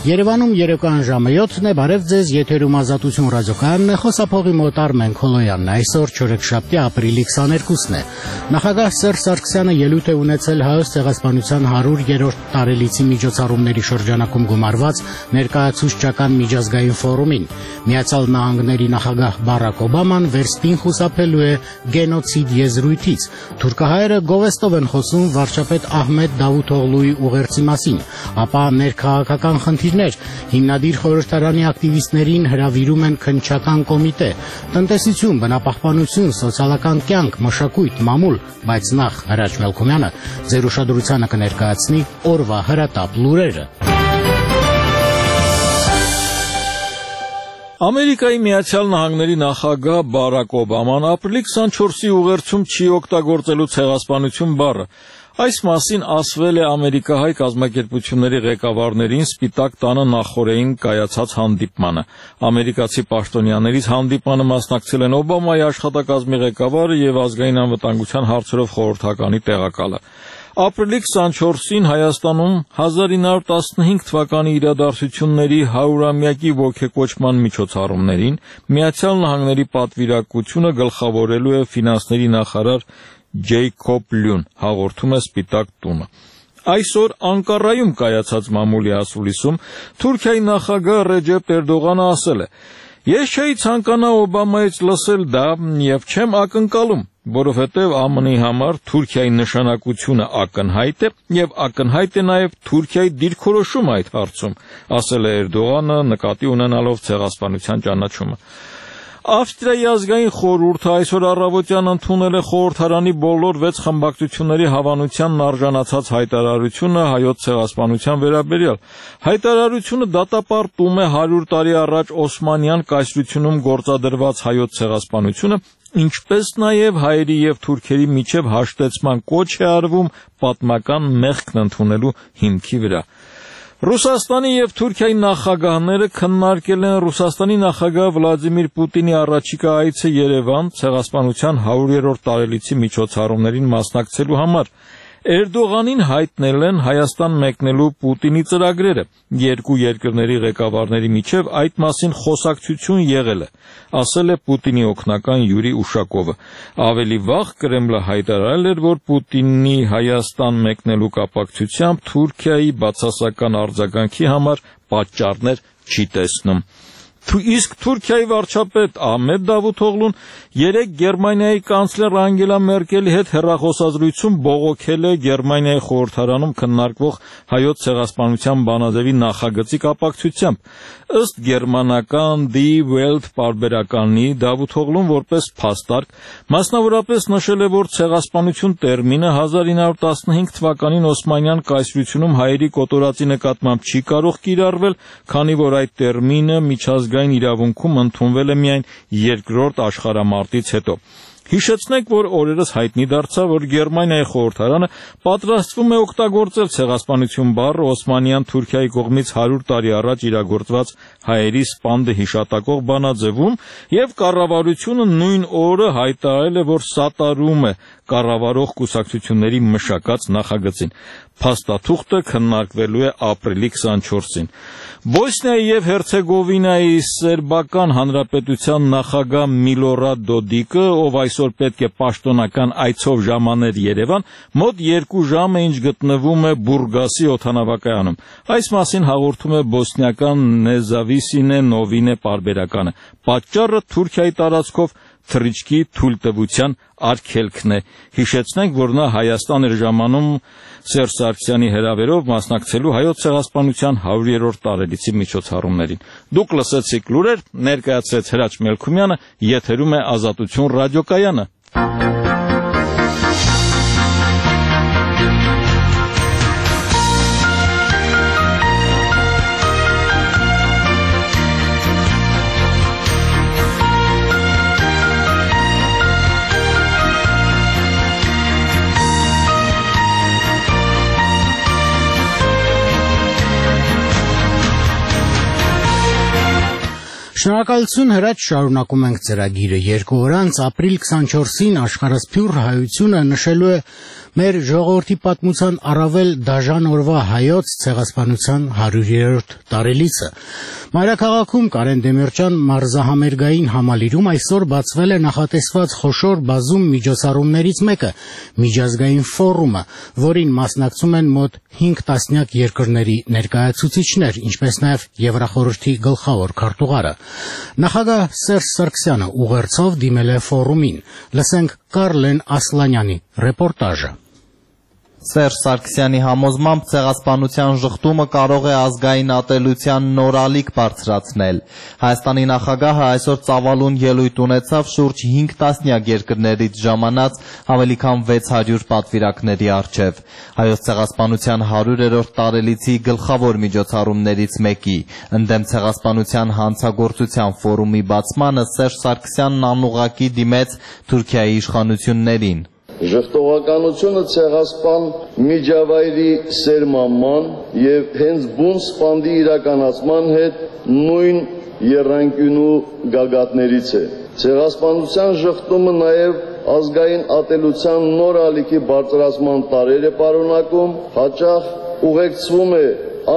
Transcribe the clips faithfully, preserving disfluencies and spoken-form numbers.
Երևանում երեկոյան ժամը յոթն է, բարև ձեզ, եթերում Ազատություն ռադիոկայանն է, խոսափողի մոտ Արմեն Քոլոյանն է, այսօր չորեքշաբթի ապրիլի քսաներկուսն է։ Նախագահ Սերժ Սարգսյանը ելույթ է ունեցել Հայոց ցեղասպանության հարյուրերորդ տարելիցի միջոցառումների շրջանակում գումարված ներկայացուցչական միջազգային ֆորումին։ Միացյալ Նահանգների նախագահ Բարակ Օբաման վերստին խուսափելու է գենոցիդ եզրույթից։ Թուրքահայերը գովեստով են խոսում վարչապետ Ահմեդ Դավութօղլուի ուղերձի մասին, ապա ներքաղաքական խնդիրներ, հիմնադիր խորհրդարանի ակտիվիստներին հրավիրում են քննչական կոմիտե, տնտեսություն, բնապահպանություն, սոցիալական կյանք, մշակույթ, մամուլ, բայց նախ Հրաչ Մելքումյանը ձեր ուշադրությանը կներկայացնի օրվա հրատապ լուրերը։ Ամերիկայի Միացյալ Նահանգների նախագահ Բարակ Օբաման ապրիլի քսանչորսի ուղերձում չի օգտագործելու ցեղասպանություն բառը։ Այս մասին ասվել է ամերիկահայ կազմակերպությունների ղեկավարներին Սպիտակ տանը նախօրեին կայացած հանդիպմանը։ Ամերիկացի պաշտոնյաներից հանդիպմանը մասնակցել են Օբամայի աշխատակազմի ղեկավարը եւ ազգային անվտանգության հարցերով խորհրդականի տեղակալը։ Ապրիլի քսանչորսին Հայաստանում հազար ինը հարյուր տասնհինգ թվականի իրադարձությունների հարյուրամյակի ոգեկոչման միջոցառումներին Միացյալ Նահանգների պատվիրակությունը գլխավորելու է ֆինանսների նախարար Ջեյքոբ Լյուն, հաղորդում է Սպիտակ տունը։ Այսօր Անկարայում կայացած մամուլի ասուլիսում Թուրքիայի նախագահ Ռեջեփ Էրդողանը ասել է. «Ես չէի ցանկանա Օբամայից լսել դա եւ չեմ ակնկալում, որովհետեւ ԱՄՆ-ի համար Թուրքիայի նշանակությունը ակնհայտ է եւ ակնհայտ է նաեւ Թուրքիայի դիրքորոշումը այդ հարցում», ասել է Էրդողանը նկատի ունենալով ցեղասպանության ճանաչումը։ Ավստրիայի ազգային խորհուրդը այսօր առավոտյան ընդունել է խորհրդարանի բոլոր վեց խմբակցությունների հավանությանն արժանացած հայտարարությունը հայոց ցեղասպանության վերաբերյալ։ Հայտարարությունը դատապարտում է հարյուր տարի առաջ Օսմանյան կայսրությունում գործադրված հայոց ցեղասպանությունը, ինչպես նաև հայերի եւ թուրքերի միջև հաշտեցման կոչ է արվում պատմական մեղքն ընդունելու հիմքի վրա։ Ռուսաստանի եւ Թուրքիայի նախագահները քննարկել են Ռուսաստանի նախագահ Վլադիմիր Պուտինի առաջիկա այցը Երևան ցեղասպանության հարյուրերորդ տարելիցի միջոցառումներին մասնակցելու համար։ Էրդողանին հայտնել են Հայաստան մեկնելու Պուտինի ծրագրերը։ Երկու երկրների ղեկավարների միջև այդ մասին խոսակցություն եղել է, ասել է Պուտինի օգնական Յուրի Ուշակովը։ Ավելի վաղ Կրեմլը հայտարարել էր, որ Պուտինի Հայաստան մեկնելու կապակցությամբ Թուրքիայի բացասական արձագանքի համար պատճառներ չի տեսնում։ Իսկ Թուրքիայի վարչապետ Ահմեդ Դավութօղլուն երեկ Գերմանիայի կանցլեր Անգելա Մերկելի հետ հեռախոսազրույցում բողոքել է Գերմանիայի խորհրդարանում քննարկվող հայոց ցեղասպանության բանաձևի նախագծի կապակցությամբ։ Ըստ գերմանական Die Welt պարբերականի Դավութօղլուն որպես փաստարկ մասնավորապես նշել է, որ ցեղասպանություն տերմինը հազար ինը հարյուր տասնհինգ թվականին Օսմանյան կայսրությունում հայերի կոտորածի նկատմամբ չի կարող կիրառվել, քանի որ այդ տերմինը միջազգային իրավունքում ընդունվել է միայն երկրորդ աշխարհամարտից հետո։ Հիշեցնենք, որ օրերս հայտնի դարձավ, որ Գերմանիայի խորհրդարանը պատրաստվում է օգտագործել ցեղասպանություն բառը Օսմանյան Թուրքիայի կողմից հարյուր տարի առաջ իրագործված հայերի սպանդը հիշատակող բանաձևում եւ կառավարությունը նույն օրը հայտարարել է, որ սատարում է կառավարող կուսակցությունների մշակած նախագծին։ Փաստաթուղթը քննարկվելու է ապրիլի քսանչորսին։ Բոսնիայի եւ Հերցեգովինայի սերբական հանրապետության նախագահ Միլորադ Դոդիկը, ով այսօր պետք է պաշտոնական այցով ժամաներ Երևան, մոտ երկու ժամ է ինչ գտնվում է Բուրգասի օդանավակայանում։ Այս մասին հաղորդում է բոսնիական Նեզավիսինե Նովինե պարբերականը։ Պատճառը Թուրքիայի տարածքով թռիչքի թույլտվության արգելքն է։ Հիշեցնենք, որ նա Հայաստան էր ժամանում Սերժ Սարգսյանի հրավերով մասնակցելու հայոց ցեղասպանության հարյուրերորդ տարելիցի միջոցառումներին։ Դուք լսեցիք լուրեր, ներկայացրեց Հրաչ Մելքումյանը, եթերում է Ազատություն ռադիոկայանը։ Շնորհակալություն Հրաչ, շարունակում ենք ծրագիրը։ Երկու օր անց ապրիլ քսանչորսին աշխարհասփյուռ հայությունը նշելու է Մեր ժողովրդի պատմության առավել դաժան օրվա հայոց ցեղասպանության հարյուրերորդ տարելիցը։ Մայրաքաղաքում Կարեն Դեմիրճյան մարզահամերգային համալիրում այսօր բացվել է նախատեսված խոշոր բազում միջոցառումներից մեկը՝ միջազգային ֆորումը, որին մասնակցում են մոտ հինգ տասնյակ երկրների ներկայացուցիչներ, ինչպես նաև Եվրախորհրդի գլխավոր քարտուղարը։ Նախագահ Սերժ Սարգսյանը ուղերձով դիմել է ֆորումին։ Լսենք Կարլեն Ասլանյանի ռեպորտաժը։ Սերժ Սարգսյանի համոզմամբ ցեղասպանության շղթումը կարող է ազգային ատելության նոր ալիք բարձրացնել։ Հայաստանի նախագահը այսօր ծավալուն ելույթ ունեցավ շուրջ հինգ տասնյակ երկրներից ժամանած ավելի քան վեց հարյուր պատվիրակների առջև։ Հայոց ցեղասպանության հարյուրերորդ տարելիցի գլխավոր միջոցառումներից մեկի ընդդեմ ցեղասպանության հանցագործության ֆորումի բացմանը Սերժ Սարգսյանն անուղղակի դիմեց Թուրքիայի իշխանություններին։ Ժխտողականությունը ցեղասպան միջավայրի սերմանման եւ հենց բուն սպանդի իրականացման հետ նույն եռանկյունու գագաթներից է։ Ցեղասպանության ժխտումը նաեւ ազգային ատելության նոր ալիքի բարձրացման տարեր է պարունակում, հաճախ ուղեկցվում է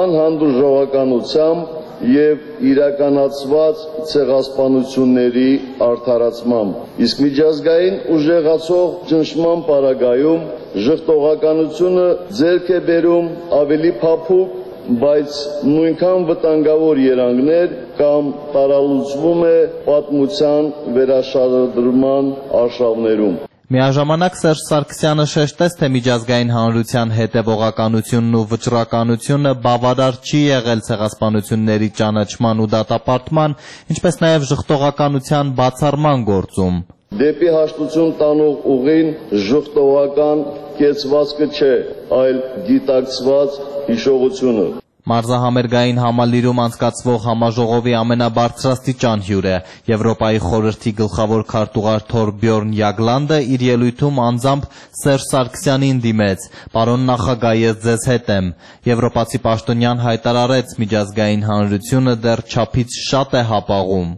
անհանդուրժողականությամբ եւ իրականացված ցեղասպանությունների արդարացմամբ։ Իսկ միջազգային ուժեղացող ճնշման պարագայում ժխտողականությունը ձեռք է բերում ավելի փափուկ, բայց նույնքան վտանգավոր երանգներ կամ տարալուծվում է պատմության վերաշարադրման արշավներում։ Միաժամանակ Սերժ Սարգսյանը շեշտեց, թե միջազգային հանրության հետևողականությունն ու վճռականությունը բավարար չի եղել ցեղասպանությունների ճանաչման ու դատապարտման, ինչպես նաև ժխտողականության բացառման գործում։ Դեպի հաշտություն տանող ուղին ժխտողական կեցվածքը չէ, այլ գիտակցված հիշողությունը։ Մարզահամերգային համալիրում անցկացվող համաժողովի ամենաբարձրաստիճան հյուրը Եվրոպայի խորհրդի գլխավոր քարտուղար Թորբյորն Յագլանդը իր ելույթում անձամբ Սերժ Սարգսյանին դիմեց. «Պարոն նախագահ, ես ձեզ հետ եմ»։ Եվրոպացի պաշտոնյան հայտարարեց, միջազգային հանրությունը դեռ չափից շատ է հապաղում։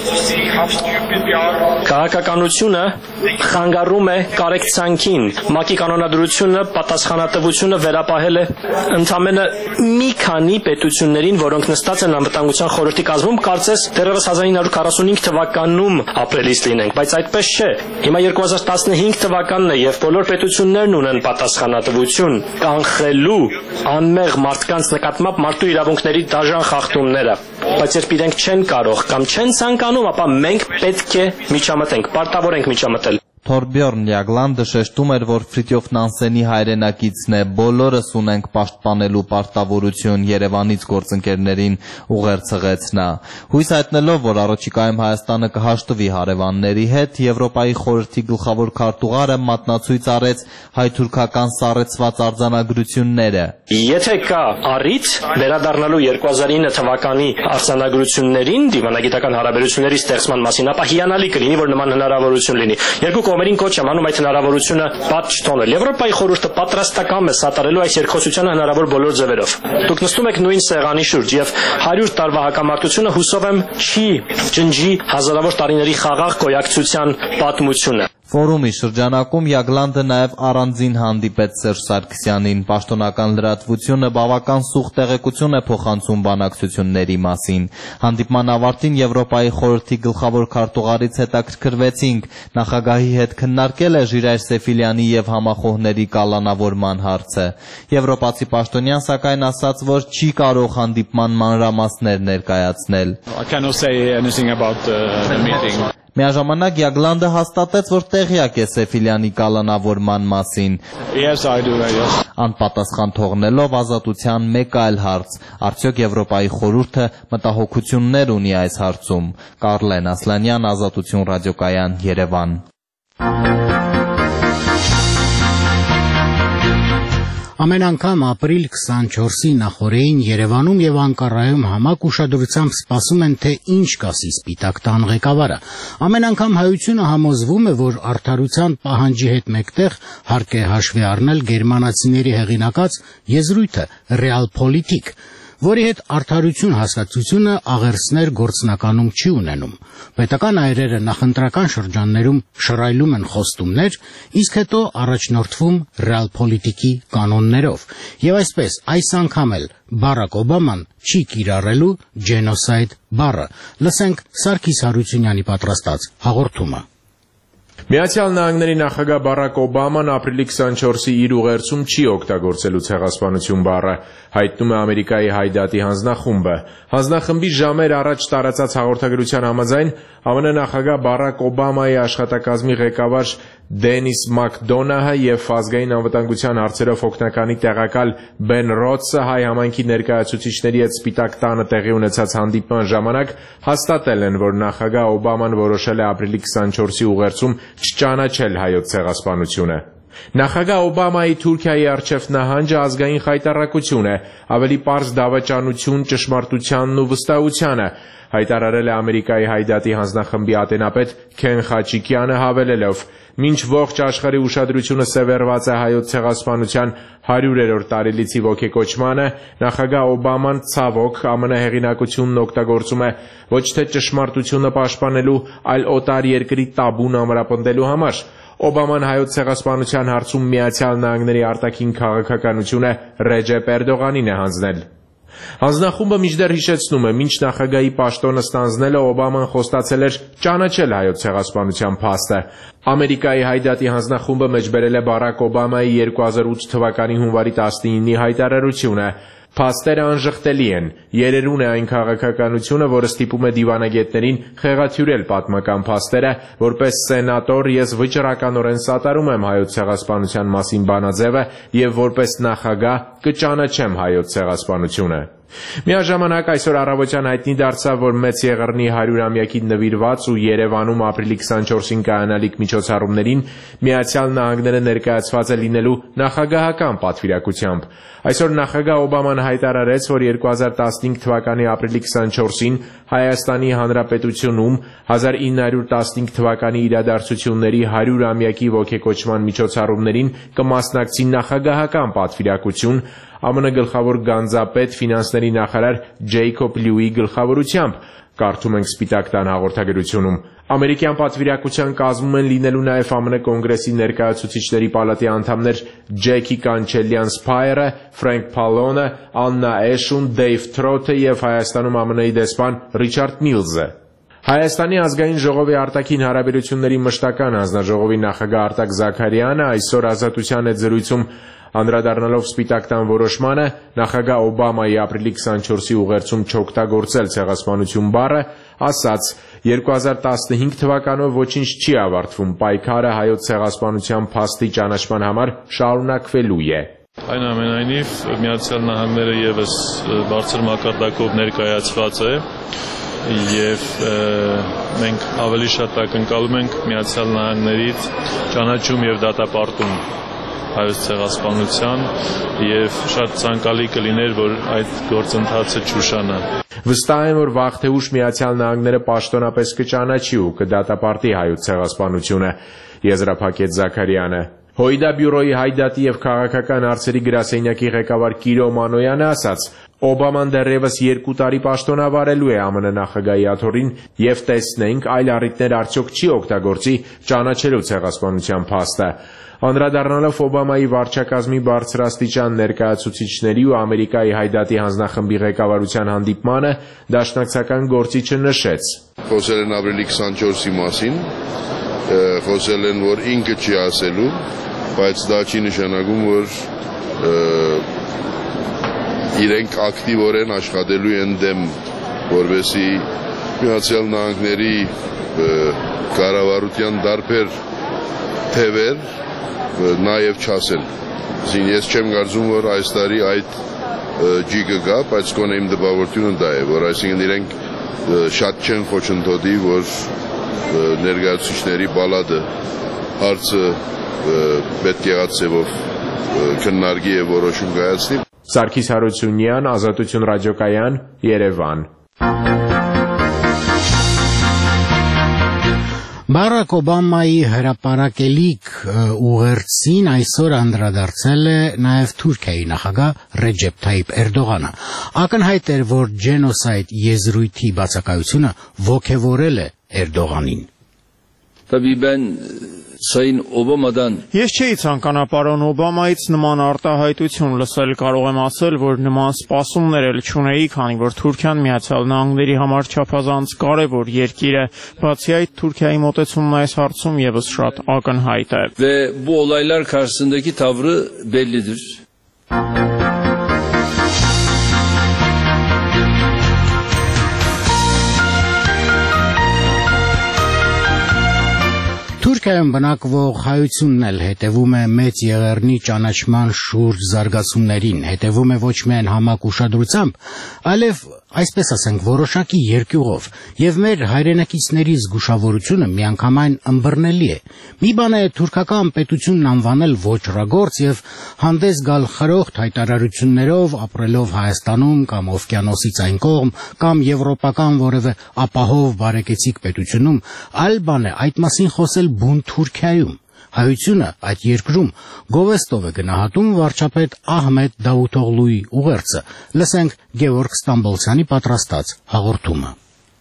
Քաղաքականությունը խանգարում է կարեկցանքին, ՄԱԿ-ի կանոնադրությունը պատասխանատվությունը վերապահել է ընդամենը մի քանի պետություններին, որոնք նստած են անվտանգության խորհրդի կազմում, կարծես դեռևս հազար ինը հարյուր քառասունհինգ թվականում ապրելիս լինենք, բայց այդպես չէ։ Հիմա երկու հազար տասնհինգ թվականն է եւ բոլոր պետություններն ունեն պատասխանատվություն կանխելու անմեղ մարդկանց նկատմամբ մարդու իրավունքների դաժան խախտումները, բայց երբ իրենք չեն կարող կամ չեն ցանկանում, ապա մենք պետք է միջամտենք, պարտավոր ենք միջամտել։ Թորբյորն Յագլանդը շեշտում էր, որ Ֆրիտյոֆ Նանսենի հայրենակիցն է, բոլորս ունենք պաշտպանելու պարտավորություն, Երևանից գործընկերներին ուղերձեց նա։ Հույս հայտնելով, որ առաջիկայում Հայաստանը կհաշտվի հարևանների հետ, Եվրոպայի խորհրդի գլխավոր քարտուղարը մատնացույց արեց հայ-թուրքական սառեցված արձանագրությունները։ Եթե կա առիթ վերադառնալու երկու հազար ինը թվականի արձանագրություններին դիվանագիտական հարաբերությունների ստեղծման մասին, ապա հիանալի կլինի, որ նման հնարավորություն լինի։ Երկու կողմերին կոչ եմ անում այդ հնարավորությունը պատ չթողնել։ Եվրոպայի խորհուրդը պատրաստական է սատարելու այս երկխոսությանը հնարավոր բոլոր ձևերով։ Դուք նստում եք նույն սեղանի շուրջ եւ հարյուր տարվա հակամարտությունը հուսով եմ չի ջնջի հազարավոր տարիների խաղաղ գոյակցության պատմությունը։ Ֆորումի շրջանակում Յագլանդը նաև առանձին հանդիպեց Սերժ Սարգսյանին։ Պաշտոնական լրատվությունը բավական սուղ տեղեկություն է փոխանցում բանակցությունների մասին։ Հանդիպման ավարտին Եվրոպայի խորհրդի գլխավոր քարտուղարից հետաքրքրվեցինք, նախագահի հետ քննարկել է Ժիրայր Սեֆիլյանի եւ համախոհների կալանավորման հարցը։ Եվրոպացի պաշտոնյան սակայն ասաց, որ չի կարող հանդիպման մանրամասներ ներկայացնել։ Միաժամանակ Յագլանդը հաստատեց, որ տեղյակ է Սեֆիլյանի կալանավորման մասին։ Yes, I do, yes. Անպատասխան թողնելով ազատության մեկ այլ հարց. արդյոք Եվրոպայի խորհուրդը մտահոգություններ ունի այս հարցում։ Կարլեն Ասլանյան, Ազատություն ռադիոկայան, Երևան։ Ամեն անգամ ապրիլ քսանչորսի նախօրեին Երևանում եւ Անկարայում համակ ուշադրությամբ սպասում են, թե ինչ կասի Սպիտակ տան ղեկավարը։ Ամեն անգամ հայությունը համոզվում է, որ արդարության պահանջի հետ մեկտեղ հարկ է հաշվի առնել գերմանացիների հեղինակած եզրույթը «Ռեալփոլիտիկ», որի հետ արդարություն հասկացությունը աղերսներ գործնականում չի ունենում։ Պետական այրերը նախընտրական շրջաններում շռայլում են խոստումներ, իսկ հետո առաջնորդվում ռեալպոլիտիկի կանոններով։ Եվ այսպես, այս անգամ էլ Բարակ Օբաման չի կիրառելու ջենոսայդ բառը։ Լսենք Սարգիս Հարությունյանի պատրաստած հաղորդումը։ Միացյալ Նահանգների նախագահ Բարակ Օբաման ապրիլի քսանչորսի իր ուղերձում չի օգտագործելու ցեղասպանություն բառը, հայտնում է Ամերիկայի Հայդատի հանձնախումբը։ Հանձնախմբի ժամեր առաջ տարածած հաղորդագրության համաձայն ԱՄՆ նախագահ Բարակ Օբամայի աշխատակազմի ղեկավար Դենիս Մակդոնահը և ազգային անվտանգության հարցերով օգնականի տեղակալ Բեն Ռոդսը հայ համայնքի ներկայացուցիչների հետ Սպիտակ տանը տեղի ունեցած հանդիպման ժամանակ հաստատել են, որ նախագահ Օբաման որոշել է ապրիլի քսանչորսի ուղերձում չճանաչել հայոց ցեղասպանությունը։ Նախագահ Օբամայի Թուրքիայի առջև նահանջը ազգային խայտառակություն է, ավելի պարզ դավաճանություն ճշմարտությանն ու վստահությանը, հայտարարել է Ամերիկայի Հայդատի հանձնախմբի ատենապետ Քեն Խաչիկյանը հավելելով. Մինչ ողջ աշխարհի ուշադրությունը սևեռված է հայոց ցեղասպանության հարյուրերորդ տարելիցի ոգեկոչմանը, նախագահ Օբաման ցավոք ԱՄՆ հեղինակությունն օգտագործում է ոչ թե ճշմարտությունը պաշտպանելու, այլ օտար երկրի տաբուն ամրապնդելու համար։ Օբաման հայոց ցեղասպանության հարցում Միացյալ Նահանգների արտաքին քաղաքականությունը Ռեջեփ Էրդողանին է հանձնել։ Հանձնախումբը մինչդեռ հիշեցնում է, մինչ նախագահի պաշտոնը ստանձնելը Օբաման խոստացել էր ճանաչել հայոց ցեղասպանության փաստը։ Ամերիկայի Հայդատի հանձնախումբը մեջբերել է Բարակ Օբամայի երկու հազար ութ թվականի հունվարի տասնինի հայտարարությունը։ Փաստերը անժխտելի են, երերուն է այն քաղաքականությունը, որը ստիպում է դիվանագետներին խեղաթյուրել պատմական փաստերը, որպես սենատոր ես վճռականորեն սատարում եմ հայոց ցեղասպանության մասին բանաձևը և որպես նախագահ կճանաչեմ հայոց ցեղասպանությունը։ Միաժամանակ այսօր առավոտյան հայտնի դարձավ, որ Մեծ Եղեռնի հարյուրամյակին նվիրված ու Երևանում ապրիլի քսանչորսին կայանալիք միջոցառումներին Միացյալ Նահանգները ներկայացված է լինելու նախագահական պատվիրակությամբ։ Այսօր նախագահ Օբաման հայտարարեց, որ երկու հազար տասնհինգ թվականի ապրիլի քսանչորսին Հայաստանի Հանրապետությունում հազար ինը հարյուր տասնհինգ թվականի իրադարձությունների հարյուրամյակի ոգեկոչման միջոցառումներին կմասնակցի նախագահական պատվիրակություն ԱՄՆ գլխավոր գանձապետ ֆինանսների նախարար Ջեյքոբ Լյուի գլխավորությամբ, կարդում ենք Սպիտակ տան հաղորդագրությունում։ Ամերիկյան պատվիրակության կազմում են լինելու նաև ԱՄՆ Կոնգրեսի ներկայացուցիչների պալատի անդամներ Ջեքի Կանչելյան Սփայերը, Ֆրենք Փալոնը, Աննա Էշուն, Դեյվ Թրոթը և Հայաստանում ԱՄՆ-ի դեսպան Ռիչարդ Միլզը։ Հայաստանի ազգային ժողովի արտաքին հարաբերությունների մշտական հանձնաժողովի նախագահ Արտակ Զաքարյանը այսօր Ազատության հետ զրույցում անդրադառնալով Սպիտակ տան որոշմանը, նախագահ Օբամայի ապրիլի քսանչորսի ուղերձում չօգտագործել ցեղասպանություն բառը, ասաց. երկու հազար տասնհինգ թվականով ոչինչ չի ավարտվում, պայքարը հայոց ցեղասպանության փաստի ճանաչման համար շարունակվելու է։ Այնուամենայնիվ Միացյալ Նահանգները ևս բարձր մակարդակով ներկայացված է և մենք ավելի շատ ակնկալում ենք Միացյալ Նահանգներից ճանաչում և դատապարտում հայոց ցեղասպանության և շատ ցանկալի կլիներ, որ այդ գործընթացը չուշանա։ Վստահ եմ, որ վաղ թե ուշ Միացյալ Նահանգները պաշտոնապես կճանաչի ու կդատապարտի հայոց ցեղասպանությունը, եզրափակեց Զաքարյանը։ Հոյդա բյուրոյի Հայդատի և քաղաքական հարցերի գրասենյակի ղեկավար Կիրո Մանոյանը ասաց. Օբաման դեռևս երկու տարի պաշտոնավարելու է ԱՄՆ նախագահի աթոռին և տեսնենք այլ առիթներ արդյոք չի օգտագործի ճանաչելու ցեղասպանության փաստը։ Անդրադառնալով Օբամայի վարչակազմի բարձրաստիճան ներկայացուցիչների ու Ամերիկայի Հայդատի հանձնախմբի ղեկավարության հանդիպմանը, դաշնակցական գործիչը նշեց. Խոսել են ապրիլի քսանչորսի մասին, խոսել են, որ ինքը չի ասելու, բայց դա չի նշանակում, որ իրենք ակտիվորեն աշխատելու են դեմ, որպեսզի Միացյալ Նահանգների կառավարության տարբեր թևեր նաև չասել։ Ես չեմ կարծում, որ այս տարի այդ ջիգը գա, բայց գոնե իմ տպավորությունը դա է, որ այսինքն իրենք շատ չեն խոչընդոտի, որ ներկայացուցիչների պալատը հարցը պետք եղած ձևով քննարկի և որոշում կայացնի։ Սարգիս Հարությունյան, Ազատություն ռադիոկայան, Երևան։ Բարակ Օբամայի հրապարակելիք ուղերձին այսօր անդրադարձել է նաև Թուրքիայի նախագահ Ռեջեփ Թայիփ Էրդողանը։ Ակնհայտ էր, որ ջենոսայդ եզրույթի բացակայությունը ոգևորել է Էրդողանին։ Ես չէի ցանկանա պարոն Օբամայից նման արտահայտություն լսել, կարող եմ ասել, որ նման սպասումներ էլ չունեի, քանի որ Թուրքիան Միացյալ Նահանգների համար չափազանց կարևոր երկիր է, բացի այդ Թուրքիայի մոտեցումն այս հարցում եւս շատ ակնհայտ է։ Ve bu olaylar karşısındaki tavrı bellidir. Թուրքիայում բնակվող հայությունն էլ հետևում է մեծ եղեռնի ճանաչման շուրջ զարգացումներին, հետևում է ոչ միայն համակ ուշադրությամբ, այլև, այսպես ասենք, որոշակի երկյուղով, եւ մեր հայրենակիցների զգուշավորությունը միանգամայն ըմբռնելի է։ Մի բան է թուրքական պետությունն անվանել ոճրագործ եւ հանդես գալ խրոխտ հայտարարություններով, ապրելով Հայաստանում կամ օվկիանոսից այն կողմ, կամ եվրոպական որևէ ապահով բարեկեցիկ պետությունում, այլ բան է այդ մասին խոսել բուն Թուրքիայում։ Հայությունը այդ երկրում գովեստով է գնահատում վարչապետ Ահմեդ Դավութօղլուի ուղերձը։ Լսենք Գևորգ Ստամբոլցյանի պատրաստած հաղորդումը։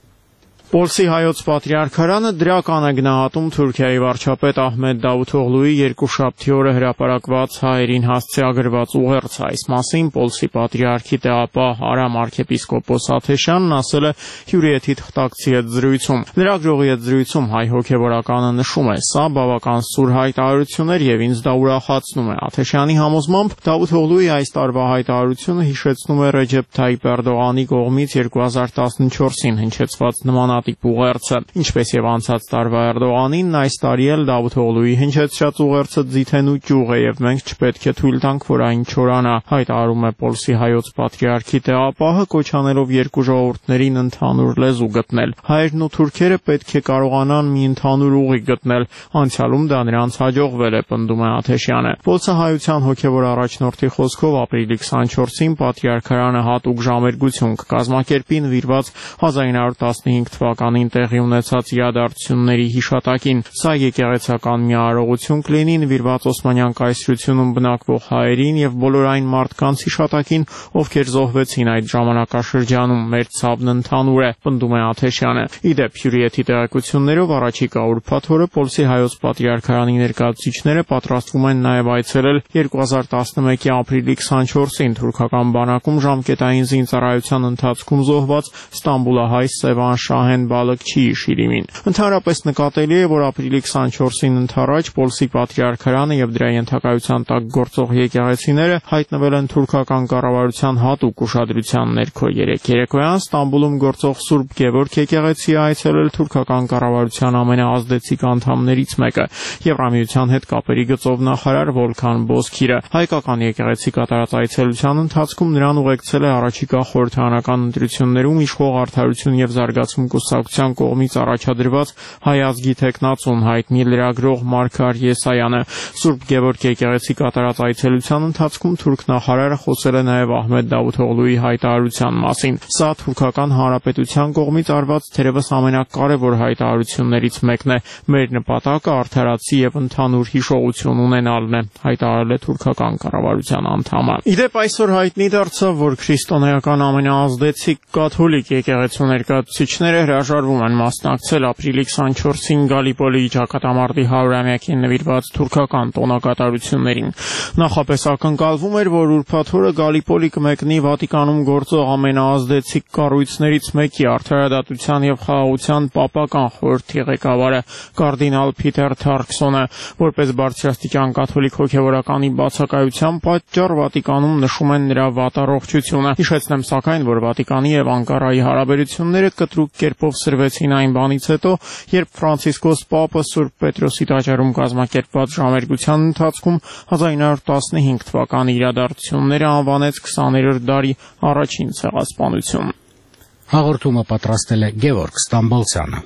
Պոլսի հայոց պատրիարքարանը դրական է գնահատում Թուրքիայի վարչապետ Ահմեդ Դավութօղլուի երկուշաբթի օրը հրապարակված հայերին հասցեագրված ուղերձը։ Այս մասին Պոլսի պատրիարքի տեղապահ Արամ arczepiskopos Աթեշյանն ասել է հյուրիեթի թղթակցի հետ զրույցում։ Լրագրողի հետ զրույցում հայ հոգևորականը նշում է. «Սա բավական սուր հայտարարություն էր եւ ինձ դա ուրախացնում է»։ Աթեշյանի համոզմամբ Դավութօղլուի այս տարվա հայտարարությունը հիշեցնում է Ռեջեփ Թայիփ Էրդողանի կողմից երկու հազար տասնչորսին հնչեցված նման ուղերձը։ Ինչպես եւ անցած տարվա Էրդողանին, այս տարի էլ Դավութօղլուի հնչեցրած ուղերձը ձիթենու ճյուղ է եւ մենք չպետք է թույլ տանք, որ այն չորանա, հայտարարում է Պոլսի հայոց պատրիարքի տեղապահը, կոչ անելով երկու ժողովուրդներին ընդհանուր լեզու գտնել։ Հայերն ու թուրքերը պետք է կարողանան մի ընդհանուր ուղի գտնել։ Անցյալում դա նրանց հաջողվել է, պնդում է Աթեշյանը։ Պոլսի հայության հոգեվոր առաջնորդի խոսքով ապրիլի քսանչորսին պատրիարքարանը հատուկ ժամերգություն կկազմակերպի նվիրված հազար ինը հարյուր տասնհինգ թվականին տեղի ունեցած իրադարձությունների հիշատակին։ Սա եկեղեցական մի արարողություն կլինի նվիրված Օսմանյան կայսրությունում բնակվող հայերին եւ բոլոր այն մարդկանց հիշատակին, ովքեր զոհվեցին այդ ժամանակաշրջանում։ Մեր ցավն ընդհանուր է, պնդում է Աթեշյանը։ Իդեպ հյուրիեթի տեղեկություններով առաջիկա ուրբաթ օրը Պոլսի հայոց պատրիարքարանի ներկայացուցիչները պատրաստվում են նաեւ այցելել երկու հազար տասնմեկի ապրիլի քսանչորսին թուրքական բանակում ժամկետային զինծառայության ընթացքում զոհված ստամբուլահայ Սևան Շահեն Բալыкçıի Շիրիմին։ Ընդհանրապես նկատելի է, որ ապրիլի քսանչորսին ընդառաջ Պոլսի պատրիարքարանը եւ դրա ենթակայության տակ գործող եկեղեցիները հայտնվել են թուրքական կառավարության հատուկ ուշադրության ներքո։ Երեկ երեկոյան Ստամբուլում գործող Սուրբ Գևորգ եկեղեցի այցելել թուրքական կառավարության ամենաազդեցիկ անդամներից մեկը՝ Եվրամիության հետ կապերի գծով նախարար Վոլքան Բոսքիրը։ Հայկական եկեղեցի կատարած այցելության ընթացքում նրան ուղեկցել է առաջիկա խորհրդարանական ընտրություններում իշխող Արդարություն եւ Զարգացում կուսակցության կողմից առաջադրված հայ ազգի թեկնածուն հայտնի լրագրող Մարգար Եսայանը։ Սուրբ Գևորգ եկեղեցի կատարած այցելության ընթացքում թուրք նախարարը խոսել է նաեւ Ահմեդ Դավութօղլուի հայտարարության մասին։ Սա թուրքական հանրապետության կողմից արված թերևս ամենակարևոր հայտարարություններից մեկն է։ Մեր նպատակը արդարացի եւ ընդհանուր հիշողություն ունենալն է, հայտարարել է թուրքական կառավարության անդամը։ Իդեպ այսօր հայտնի դարձավ, որ քրիստոնեական ամենաազդեցիկ կաթոլիկ եկեղեցու ներկայացուցիչները հրաժարվում են մասնակցել ապրիլի քսանչորսին Գալիպոլիի ճակատամարտի հարյուրամյակին նվիրված թուրքական տոնակատարություններին։ Նախապես ակնկալվում էր, որ ուրբաթ օրը Գալիպոլի կմեկնի Վատիկանում գործող ամենաազդեցիկ կառույցներից մեկի արդարադատության եւ խաղաղության պապական խորհրդի ղեկավարը կարդինալ Փիթեր Թարքսոնը, որպես բարձրաստիճան կաթոլիկ հոգեվորականի բացակայության պատճառ Վատիկանում նշում են նրա վատառողջությունը։ Հիշեցնեմ սակայն, որ Վատիկանի եւ Անկարայի հարաբերությունները կտրուկ կերպով սրվեցին այն բանից հետո, երբ Ֆրանցիսկոս Պապը Սուրբ Պետրոսի տաճարում կազմակերպված ժամերգության ընթացքում հազար ինը հարյուր տասնհինգ թվականի իրադարձությունները անվանեց քսաներորդ դարի առաջին ցեղասպանություն։ Հաղորդումը պատրաստել է Գևորգ Ստամբոլցյանը։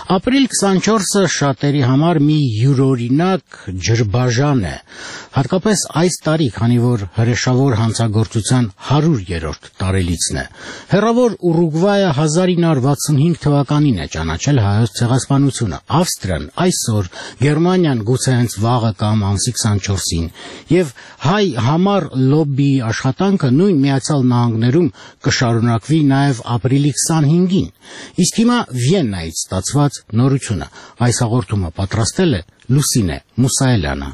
Ապրիլ քսանչորսը շատերի համար մի յուրօրինակ ջրբաժան է, հատկապես այս տարի, քանի որ հրեշավոր հանցագործության հարյուրերորդ տարելիցն է։ Հեռավոր Ուրուգվայը հազար ինը հարյուր վաթսունհինգ թվականին է ճանաչել հայոց ցեղասպանությունը, Ավստրիան այսօր, Գերմանիան գուցե հենց վաղը կամ ամսի քսանչորսին, եւ հայ համար լոբբիի աշխատանքը նույն Միացյալ Նահանգներում կշարունակվի նաեւ ապրիլի քսանհինգին։ Իսկ հիմա Վիեննայից ստացված նորությունը։ Այս հաղորդումը պատրաստել է Լուսինե Մուսայելյանը։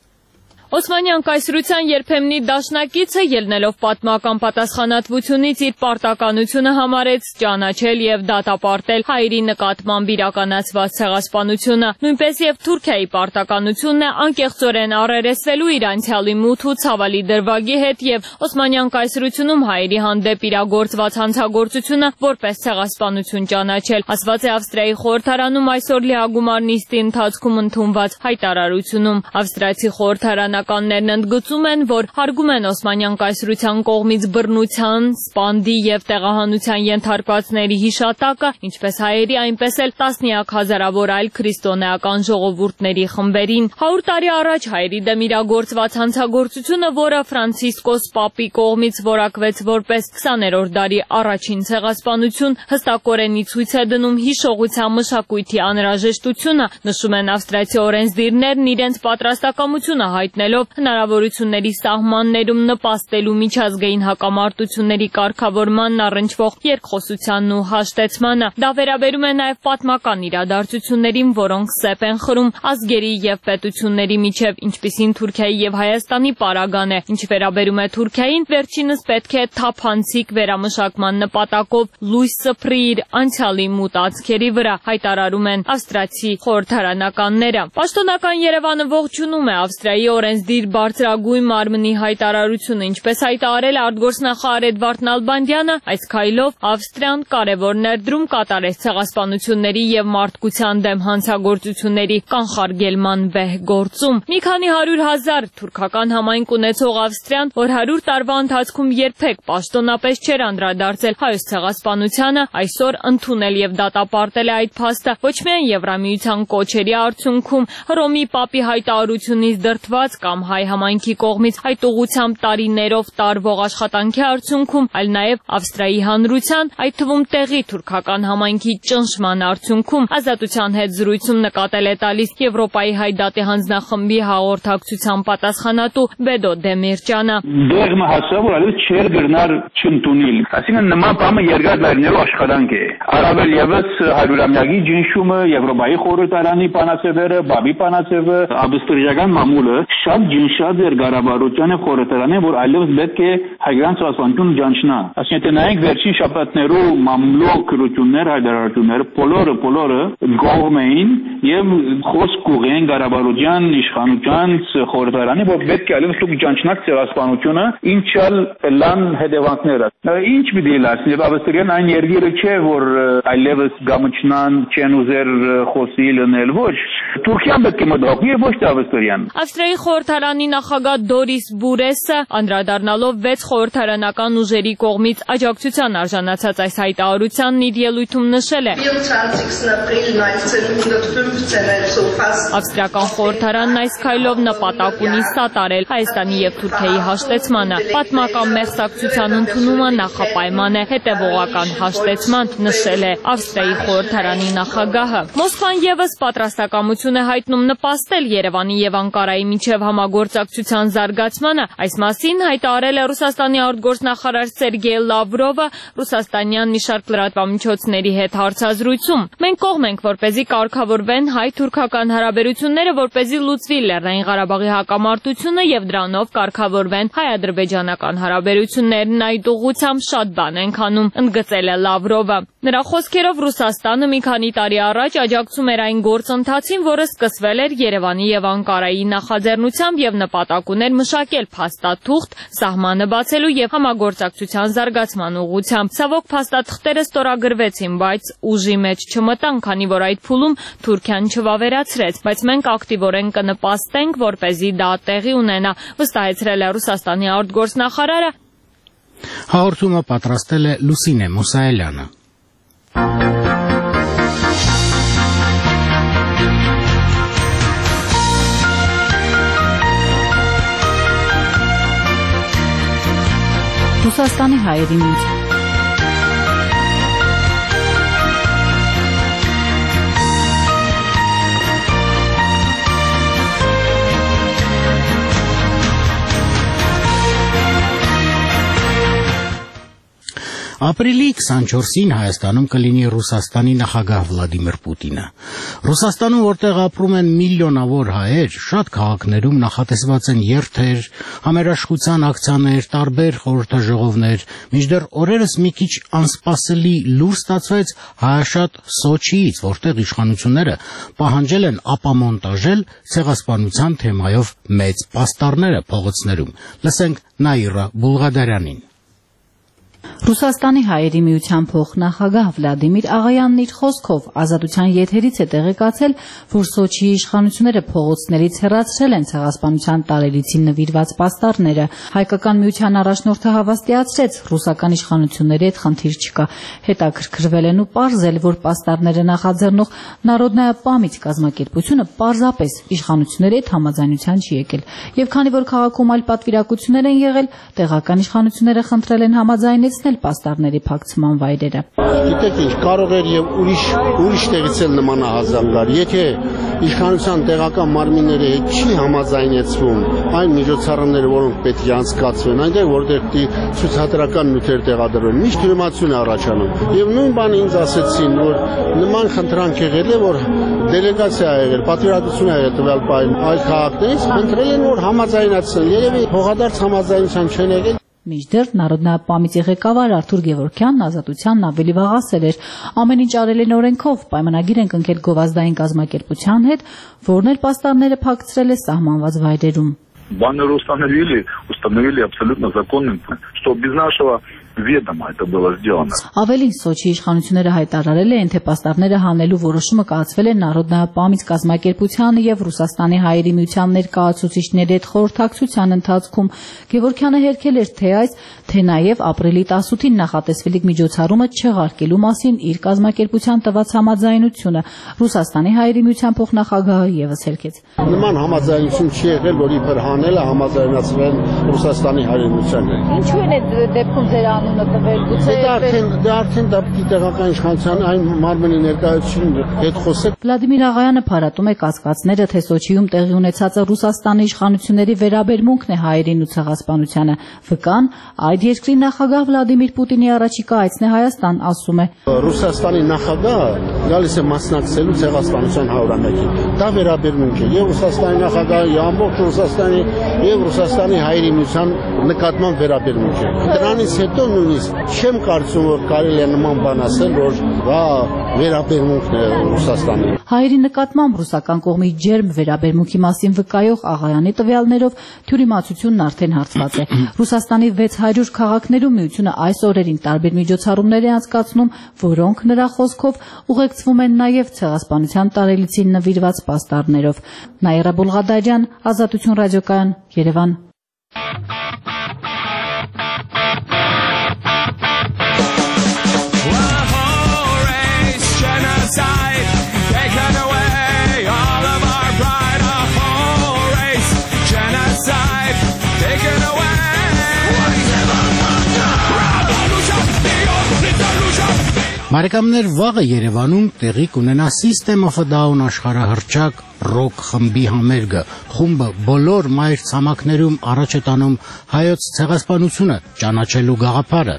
Օսմանյան կայսրության երբեմնի դաշնակիցը ելնելով պատմական պատասխանատվությունից իր պարտականությունը համարեց ճանաչել եւ դատապարտել հայերի նկատմամբ իրականացված ցեղասպանությունը, նույնպես եւ Թուրքիայի պարտականությունն է անկեղծորեն առերեսվելու իր անցյալի մութ ու ցավալի դրվագի հետ եւ Օսմանյան կայսրությունում հայերի հանդեպ իրագործված հանցագործությունը որպես ցեղասպանություն ճանաչել, ասված է Ավստրիայի խորհրդարանում այսօր լիագումար նիստի ընթացքում ընդունված հայտարարությունում։ Ավստրիացի խորհրդարանը Կաններն ընդգծում են, որ հարգում են Օսմանյան կայսրության կողմից բռնության, սպանդի եւ տեղահանության ենթարկվածների հիշատակը, ինչպես հայերի, այնպես էլ տասնյակ հազարավոր այլ քրիստոնեական ժողովուրդների խմբերին։ հարյուր տարի առաջ հայերի դեմ իրագործված հանցագործությունը, որը Ֆրանցիսկոս Պապի կողմից որակվեց որպես քսաներորդ դարի առաջին ցեղասպանություն, հստակորեն ի ցույց է դնում հիշողության մշակույթի անհրաժեշտությունը, նշում են ավստրիացի օրենսդիրներն իրենց պատրաստակամությունը հայտնել հնարավորությունների սահմաններում նպաստելու միջազգային հակամարտությունների կարգավորմանն առնչվող երկխոսությանն ու հաշտեցմանը։ Դա վերաբերում է նաև պատմական իրադարձություններին, որոնք սեպ են խրում ազգերի եւ պետությունների միջև, ինչպիսին Թուրքիայի եւ Հայաստանի պարագան է։ Ինչ վերաբերում է Թուրքիային, վերջինս պետք է թափանցիկ վերամշակման նպատակով լույս սփռի իր անցյալի մութ աչքերի վրա, հայտարարում են ավստրիացի խորհրդարանականները։ Պաշտոնական Երևանը ողջունում է Ավստրիայի օրենսդիր բարձրագույն մարմնի հայտարարությունը, ինչպես հայտարարել է արտգործնախարար Էդվարդ Նալբանդյանը, այս քայլով Ավստրիան կարևոր ներդրում կատարեց ցեղասպանությունների եւ մարդկության դեմ հանցագործությունների կանխարգելման վեհ գործում։ Մի քանի հարյուր հազար թուրքական համայնք ունեցող Ավստրիան, որ հարյուր տարվա ընթացքում երբեք պաշտոնապես չէր անդրադարձել հայոց ցեղասպանությանը, այսօր ընդունել եւ դատապարտել է այդ փաստը ոչ միայն Եվրամիության կոչերի արդյունքում, Հռոմի Պապի հայտարարությունից դրդված կամ հայ համայնքի կողմից այդ ուղղությամբ տարիներով տարվող աշխատանքի արդյունքում, այլ նաև Ավստրիայի հանրության, այդ թվում տեղի թուրքական համայնքի ճնշման արդյունքում։ Ազատության հետ զրույցում նկատել է տալիս Եվրոպայի հայդատի հանձնախմբի հաղորդակցության պատասխանատու Բեդո Դեմիրճյանը։ Դեղը հասավ, որ այլևս չէր գրնար չընդունել։ Այսինքն նման բանը երկար տարիներով աշխատանք է։ Առավել եւս հարյուրամյակի ջնշումը, Եվրոպայի խորհրդարանի պանացևերը, Բաբի պանացևը, ավստրիական մամուլը շատ ջնշած էր Ղարաբաղության խորհրդարանը, որ այլևս պետք է հայկական ցեղասպանություն ջանչնա։ Այսինքն եթե նայենք վերջին շաբաթներու մամլոք քրություններ, հայտարարություններ, բոլորը բոլորը գոհում էին եւ խոսք կուղեն Ղարաբաղության իշխանության խորհրդարանի, որ պետք է այլևս դուք ջանչնաք ցեղասպանությունը, ինչալ լան հետևանքները։ Ինչ պիտի լացնի, Ավստրիան այն երկիրը չէ, որ այլևս գամչնան չեն ուզեր խոսի լնել, ոչ։ Թուրքիան պետք է մտածի, ոչ թե Ավստրիան։ Ավստրիայի խորհրդարանի նախագահ Դորիս Բուրեսը անդրադառնալով վեց խորհրդարանական ուժերի կողմից աջակցության արժանացած այս հայտարարությանն իր ելույթում նշել է։ Ավստրիական խորհրդարանն այս քայլով նպատակ ունի սատարել Հայաստանի եւ Թուրքիայի հաշտեցմանը։ Պատմական մեղսակցության ընդունումը նախապայման է հետևողական հաշտեցման, նշել է Ավստրիայի խորհրդարանի նախագահը։ Մոսկվան եւս պատրաստակամություն է հայտնում նպաստել Երևանի եւ Անկարայի միջև համագործակցության զարգացմանը։ Այս մասին հայտարարել է Ռուսաստանի արտգործնախարար Սերգեյ Լավրովը ռուսաստանյան մի շարք լրատվամիջոցների հետ հարցազրույցում։ Մենք կողմ ենք, որպեսզի կարգավորվեն հայ-թուրքական հարաբերությունները, որպեսզի լուծվի Լեռնային Ղարաբաղի հակամարտությունը եւ դրանով կարգավորվեն հայ-ադրբեջանական հարաբերություններն, այդ ուղղությամբ շատ բան ենք անում, ընդգծել է Լավրովը։ Նրա խոսքերով Ռուսաստանը մի քանի տարի առաջ աջակցում էր այն գործընթացին, որը սկսվել էր Երևանի եւ Անկարայի նախաձեռնությամբ եւ նպատակ ուներ մշակել փաստաթուղթ սահմանը բացելու եւ համագործակցության զարգացման ուղղությամբ։ Ցավոք փաստաթղթերը ստորագրվեցին, բայց ուժի մեջ չմտան, քանի որ այդ փուլում Թուրքիան չվավերացրեց, բայց մենք ակտիվորեն կնպաստենք, որպեսզի դա տեղի ունենա, վստահեցրել է Ռուսաստանի արտգործնախարարը։ Հաղորդումը պատրաստել է Լուսինե Մուսայելյանը։ Ռուսաստանի հայերի միություն։ Ապրիլի քսանչորսին Հայաստանում կլինի Ռուսաստանի նախագահ Վլադիմիր Պուտինը։ Ռուսաստանում, որտեղ ապրում են միլիոնավոր հայեր, շատ քաղաքներում նախատեսված են երթեր, համերաշխության ակցիաներ, տարբեր խորհրդաժողովներ, մինչդեռ օրերս մի քիչ անսպասելի լուր ստացվեց հայաշատ Սոչիից, որտեղ իշխանությունները պահանջել են ապամոնտաժել ցեղասպանության թեմայով մեծ պաստառները փողոցներում։ Լսենք Նաիրա Բուլղադարյանին։ Ռուսաստանի հայերի միության փոխնախագահ Վլադիմիր Աղայանն իր խոսքով ազատության եթերից է տեղեկացել, որ Սոչիի իշխանությունները փողոցներից հեռացրել են ցեղասպանության տարելիցին նվիրված պաստառները։ Հայկական միության առաջնորդը հավաստիացրեց, ռուսական իշխանությունների հետ խնդիր չկա։ Հետաքրքրվել են ու պարզել, որ պաստառները նախաձեռնող Նարոդնայա պամիտ կազմակերպությունը պարզապես իշխանությունների հետ համաձայնության չի եկել։ Եվ քանի որ քաղաքում այլ պատվիրակություններ են եղել, տեղական իշխանությունները խնդրել են համաձայնեցնել պաստառների փակցման վայրերը։ Գիտեք ինչ, կարող էր եւ ուրիշ ուրիշ տեղից էլ նմանահազանգ գար։ Եթե իշխանության տեղական մարմինների հետ չի համաձայնեցվում այն միջոցառումները, որոնք պետք է անցկացվեն, այնտեղ որտեղ դի ցուցադրական նյութեր տեղադրվեն, միշտ ուրեմացություն է առաջանում։ Եվ նույն բանը ինձ ասեցին, որ նման խնդրանք եղել է, որ դելեգացիա ա եղել, պատվիրակություն ա եղել տվյալ պահին այլ քաղաքներից, ընտրել են, որ համաձայնացնեն։ Երևի հողադարձ համաձայնության չեն եղել։ Մինչդեռ Նարոդնայա պամիտի ղեկավար Արթուր Գևորգյանն ազատությանն ավելի վաղ ասել էր. ամեն ինչ արել են օրենքով, պայմանագիր են կնքել գովազդային կազմակերպության հետ, որն էլ պաստառները փակցրել է սահմանված վայրերում։ Баннеры установили, установили абсолютно законным, что без нашего ведома это было сделано. Ավելին Սոչի իշխանությունները հայտարարել են, թե պաստառները հանելու որոշումը կայացվել է Նարոդնայա պամիտ կազմակերպությանը եւ Ռուսաստանի հայերի միության ներկայացուցիչների հետ խորհրդակցության ընթացքում Գևորգյանը հերքել էր թե այս, թե նաեւ ապրիլի տասնութին նախատեսվելիք միջոցառումը չեղարկելու մասին իր կազմակերպության տված համաձայնությունը Ռուսաստանի հայերի միության փոխնախագահը եւս հերքեց։ Նման համաձայնություն չի եղել, որ իբր հանելը համաձայնացվել Ռուսաստանի հայերի միության հետ։ Ինչու են այդ դեպքում ձեր անունը տվել, գուցե դա արդեն դա արդեն դա պիտի տեղական իշխանության այն մարմնի ներկայացուցիչի հետ խոսել։ Վլադիմիր Աղայանը փառատում է կասկածները, թե Սոչիում տեղի ունեցածը Ռուսաստանի իշխանությունների վերաբերմունքն է հայերին ու ցեղասպանությանը։ Վկան այդ երկրի նախագահ Վլադիմիր Պուտինի առաջիկա այցն է Հայաստան, ասում է։ Ռուսաստանի նախագահը գալիս է մասնակցելու ցեղասպանության հարյուրամյակին։ Դա վերաբերմունք է եւ Ռուսաստանի նախագահը, եւ ամբողջ Ռուսաստանի եւ Ռուսաստանի հայերի միության նկատմամբ վերաբերմունք է։ Դրանից հետո նույնիսկ չեմ կարծում, որ կարելի է նման բան ասել, որ դա վերաբերմունքն է Ռուսաստանի։ Հայերի նկատմամբ ռուսական կողմի ջերմ վերաբերմունքի մասին վկայող Աղայանի տվյալներով թյուրիմացությունն արդեն հարցված է։ Ռուսաստանի վեց հարյուր քաղաքներում միությունը այս օրերին տարբեր միջոցառումներ է անցկացնում, որոնք նրա խոսքով ուղեկցվում են նաև ցեղասպանության տարելիցին նվիրված պաստառներով։ Նաիրա Բուլղադարյան, Ազատություն ռադիոկայան, Երևան։ Բարեկամներ, վաղը Երևանում տեղի կունենա System of a Down աշխարհահռչակ ռոք խմբի համերգը։ Խումբը բոլոր մայր ցամաքներում առաջ է տանում հայոց ցեղասպանությունը ճանաչելու գաղափարը։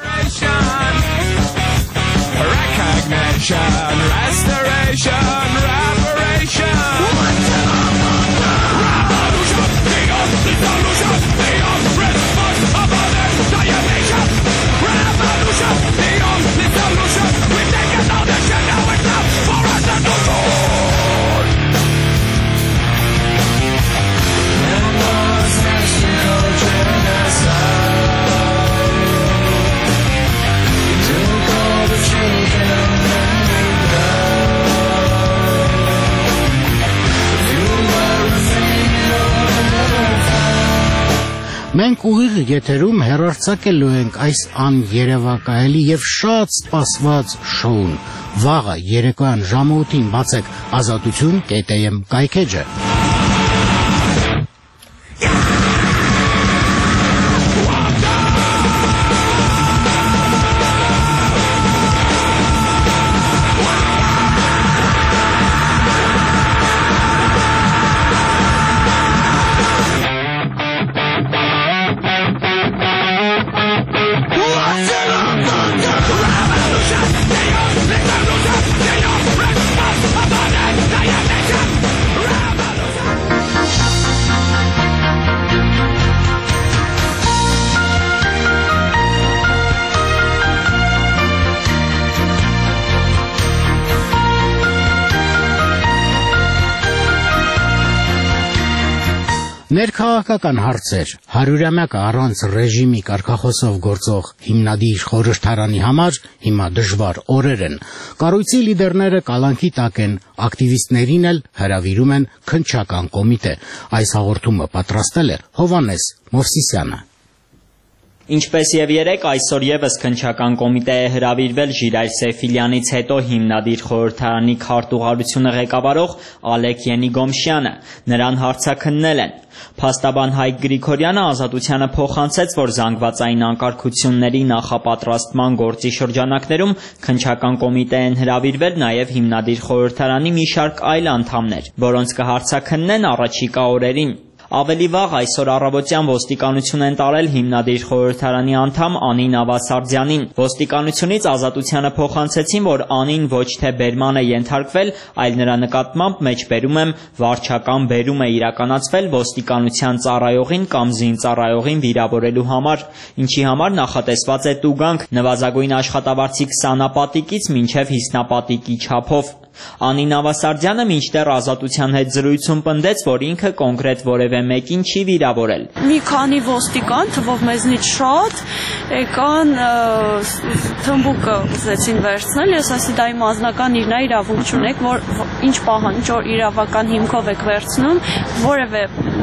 Մենք ուղիղ եթերում հեռարձակելու ենք այս աներևակայելի եւ շատ սպասված շոուն։ Վաղը երեկոյան ժամը ութին բացեք ազատություն կետ էմ կայքեջը։ Ներքաղաքական հարցեր հարյուրամյակը առանց ռեժիմի կարգախոսով գործող հիմնադիր խորհրդարանի համար հիմա դժվար օրեր են։ Կառույցի լիդերները կալանքի տակ են, ակտիվիստներին էլ հրավիրում են քննչական կոմիտե։ Այս հաղորդումը պատրաստել է Հովհաննես Մովսիսյանը։ Ինչպես եւ երեք, այսօր եւս քննչական կոմիտե է հրավիրվել Ժիրայր Սեֆիլյանից հետո հիմնադիր խորհրդարանի քարտուղարությունը ղեկավարող Ալեք Ենիգոմշյանը։ Նրան հարցաքննել են։ Փաստաբան Հայկ Գրիգորյանը Ազատությանը փոխանցեց, որ զանգվածային անկարգությունների նախապատրաստման գործի շրջանակներում քննչական կոմիտե են հրավիրվել նաև հիմնադիր խորհրդարանի մի շարք այլ անդամներ, որոնց կհարցաքննեն առաջիկա օրերին։ Ավելի վաղ այսօր առավոտյան ոստիկանություն են տարել հիմնադիր խորհրդարանի անդամ Անի Նավասարդյանին։ Ոստիկանությունից Ազատությանը փոխանցեցին, որ Անին ոչ թե բերման է ենթարկվել, այլ նրա նկատմամբ մեջբերում եմ վարչական բերում է իրականացվել ոստիկանության ծառայողին կամ զինծառայողին վիրավորելու համար, ինչի համար նախատեսված է տուգանք նվազագույն աշխատավարձի քսանապատիկից մինչև հիսնապատիկի չափով։ Անի Նավասարդյանը մինչդեռ Ազատության հետ զրույցում պնդեց, որ ինքը կոնկրետ որևէ մեկին չի վիրավորել։ Մի քանի ոստիկան, թվով մեզնից շատ, եկան թմբուկը ուզեցին վերցնել, ես ասի դա իմ անձնական իր նա իրավունք չունեք, որ ինչ պահանջ, որ իրավական հիմքով եք վերցնում, որևէ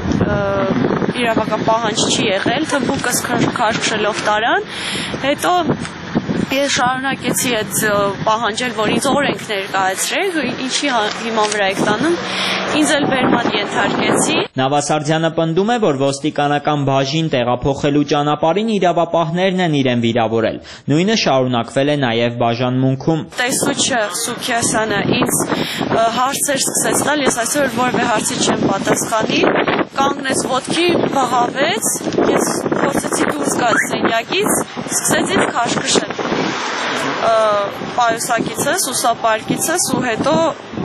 իրավական պահանջ չի եղել, թմբուկս քաշքշելով տարան, հետո ես շարունակեցի այդ պահանջել, որ ինձ օրենք ներկայացրեք, ինչի հիման վրա եք տանում, ինձ էլ բերման ենթարկեցի։ Նավասարդյանը պնդում է, որ ոստիկանական բաժին տեղափոխելու ճանապարհին իրավապահներն են իրեն վիրավորել։ Նույնը շարունակվել է նաև բաժանմունքում։ Տեսուչը Սուքիասյանը ինձ հարցեր սկսեց տալ, ես այսօր որևէ հարցի չեմ պատասխանի, կանգնեց ոտքի, բղավեց, ես փորձեցի դուրս գալ սենյակից, սկսեց ինձ քաշքշել։ Պայուսակիցս, ուսապարկիցս ու հետո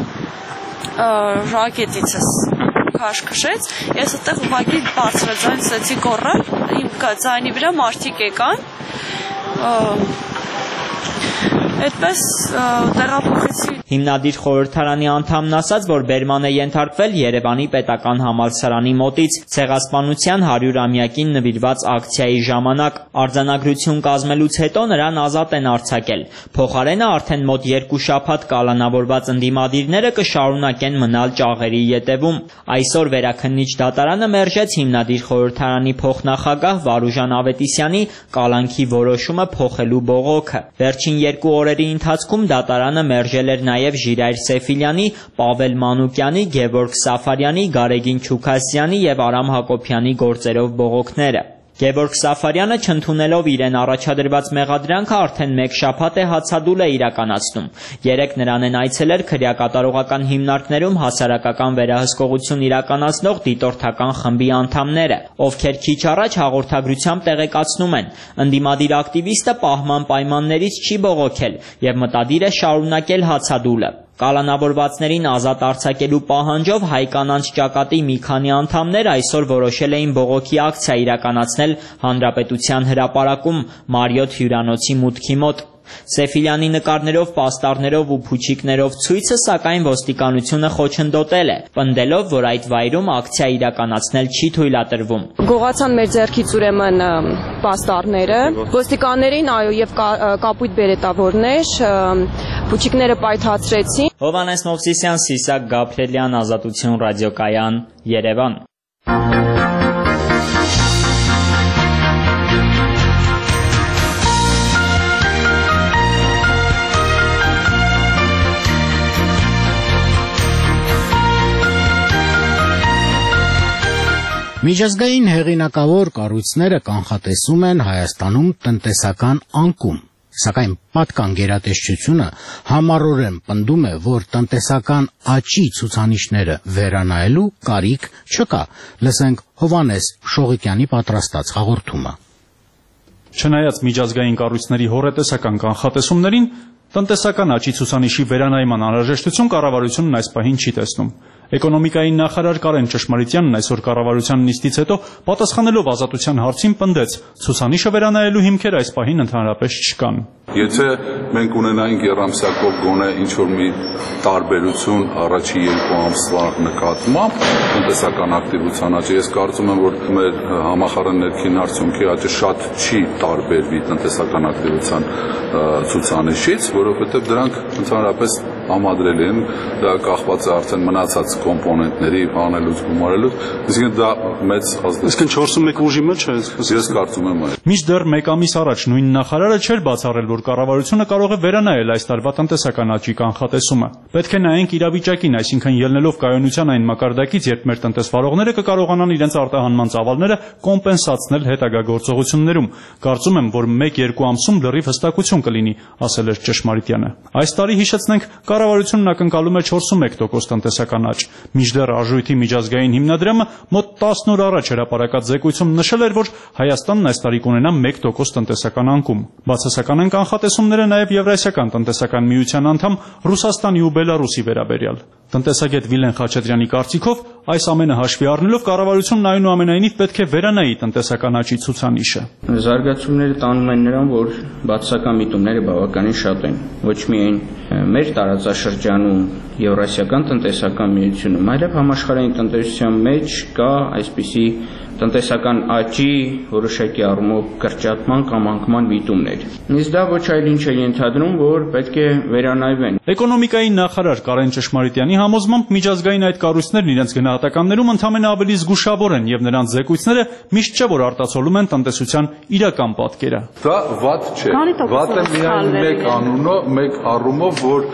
ռակետիցս քաշքշեց, ես այդտեղ ուղղակի բարձրաձայն սկսեցի գոռալ, իմ ձայնի վրա մարդիկ եկան, այդպես տեղափոխեցի։ Հիմնադիր խորհրդարանի անդամն ասաց, որ բերման է ենթարկվել Երևանի պետական համալսարանի մոտից ցեղասպանության հարյուրամյակին նվիրված ակցիայի ժամանակ։ Արձանագրություն կազմելուց հետո նրան ազատ են արձակել։ Փոխարենը արդեն մոտ երկու շաբաթ կալանավորված ընդդիմադիրները կշարունակեն մնալ ճաղերի ետևում։ Այսօր վերաքննիչ դատարանը մերժեց հիմնադիր խորհրդարանի փոխնախագահ Վարուժան Ավետիսյանի կալանքի որոշումը փոխելու բողոքը։ Վերջին երկու օրերի ընթացքում դատարանը մերժել էր նաև Ժիրայր Սեֆիլյանի, Պավել Մանուկյանի, Գևորգ Սաֆարյանի, Գարեգին Չուքասյանի եւ Արամ Հակոբյանի գործերով բողոքները։ Գևորգ Սաֆարյանը չընդունելով իրեն առաջադրված մեղադրանքը արդեն մեկ շաբաթ է հացադուլ է իրականացնում։ Երեկ նրան են այցելել քրեակատարողական հիմնարկներում հասարակական վերահսկողություն իրականացնող դիտորդական խմբի անդամները, ովքեր քիչ առաջ հաղորդագրությամբ տեղեկացնում են, ընդդիմադիր ակտիվիստը պահման պայմաններից չի բողոքել եւ մտադիր է շարունակել հացադուլը։ Կալանավորվածներին ազատ արձակելու պահանջով հայ կանանց ճակատի մի քանի անդամներ այսօր որոշել էին բողոքի ակցիա իրականացնել Հանրապետության հրապարակում Մարիոթ հյուրանոցի մուտքի մոտ։ Սեֆիլյանի նկարներով, պաստառներով ու փուչիկներով ցույցը սակայն ոստիկանությունը խոչընդոտել է, պնդելով, որ այդ վայրում ակցիա իրականացնել չի թույլատրվում։ Գողացան մեր ձեռքից ուրեմն պաստառները, ոստիկաններին, այո, եւ կապույտ բերետավորներ, փուչիկները պայթացրեցին։ Հովհաննես Մովսիսյան, Սիսակ Գաբրելյան, Ազատություն ռադիոկայան, Երևան։ Միջազգային հեղինակավոր կառույցները կանխատեսում են Հայաստանում տնտեսական անկում, սակայն պատկան գերատեսչությունը համառորեն պնդում է, որ տնտեսական աճի ցուցանիշները վերանայելու կարիք չկա։ Լսենք Հովհաննես Շողիկյանի պատրաստած հաղորդումը։ Չնայած միջազգային կառույցների հոռետեսական կանխատեսումներին, տնտեսական աճի ցուցանիշի վերանայման անհրաժեշտություն կառավարությունն այս պահին չի տեսնում։ Էկոնոմիկայի նախարար Կարեն Ճշմարիտյանն այսօր կառավարության նիստից հետո պատասխանելով ազատության հարցին պնդեց. ցուցանիշը վերանայելու հիմքեր այս պահին ընդհանրապես չկան։ Եթե մենք ունենայինք երամսյակով գոնե ինչ-որ մի տարբերություն առաջի երկու ամսվա նկատմամբ տնտեսական ակտիվության աճը, ես կարծում եմ, որ մեր համախառն ներքին արդյունքի աճը շատ չի տարբերվի տնտեսական ակտիվության ցուցանիշից, որովհետև դրանք ընդհանրապես համադրելի են, դա կախված է արդեն մնացած կոմպոնենտների անելուց գումարելուց, իսկ դա մեծ ազդեցություն։ Իսկ չորսուն մեկ ուժի մեջ է, ես կարծում եմ այդ։ Մինչդեռ մեկ ամիս առաջ նույն նախարարը չէր բացառել, որ կառավարությունը կարող է վերանայել այս տարվա տնտեսական աճի կանխատեսումը։ Պետք է նայենք իրավիճակին, այսինքն ելնելով կայունության այն մակարդակից, երբ մեր տնտեսվարողները կկարողանան իրենց արտահանման ծավալները կոմպենսացնել հետագա գործողություններում։ Կարծում եմ, որ մեկ-երկու ամսում լրիվ հստակություն կլինի, ասել էր Ճշմարիտյանը։ Այս տարի հիշեցնենք, կառավարությունն ակնկալում է չորսունմեկ տոկոս տնտեսական աճ։ Մինչդեռ Արժույթի միջազգային հիմնադրամը մոտ տասն օր առաջ հրապարակած զեկույցում նշել էր, որ Հայաստանն այս տարի կունենա մեկ տոկոս տնտեսական անկում։ Բացասական են կանխատեսումները նաև Եվրասիական տնտեսական միության անդամ Ռուսաստանի ու Բելարուսի վերաբերյալ։ Տնտեսագետ Վիլեն Խաչատրյանի կարծիքով այս ամենը հաշվի առնելով կառավարությունն այնուամենայնիվ պետք է վերանայի տնտեսական աճի ցուցանիշը։ Զարգացումները տանում են նրան, որ բացասական միտումները բավականին շատ են, ոչ միայն մեր տարածաշրջանում Եվրասիական տնտեսական միությունում, այլև համաշխարհային տնտեսության մեջ կա այսպիսի տնտեսական աճի որոշակի առումով կրճատման կամ անկման միտումներ։ Իսկ դա ոչ այլ ինչ է ենթադրում, որ պետք է վերանայվեն։ Էկոնոմիկայի նախարար Կարեն Ճշմարիտյանի համոզմամբ միջազգային այդ կառույցներն իրենց գնահատականներում ընդամենը ավելի զգուշավոր են եւ նրանց զեկույցները միշտ չէ որ արտացոլում են տնտեսության իրական պատկերը։ Դա վատ չէ։ Վատ է միայն մեկ անունով, մեկ առումով, որ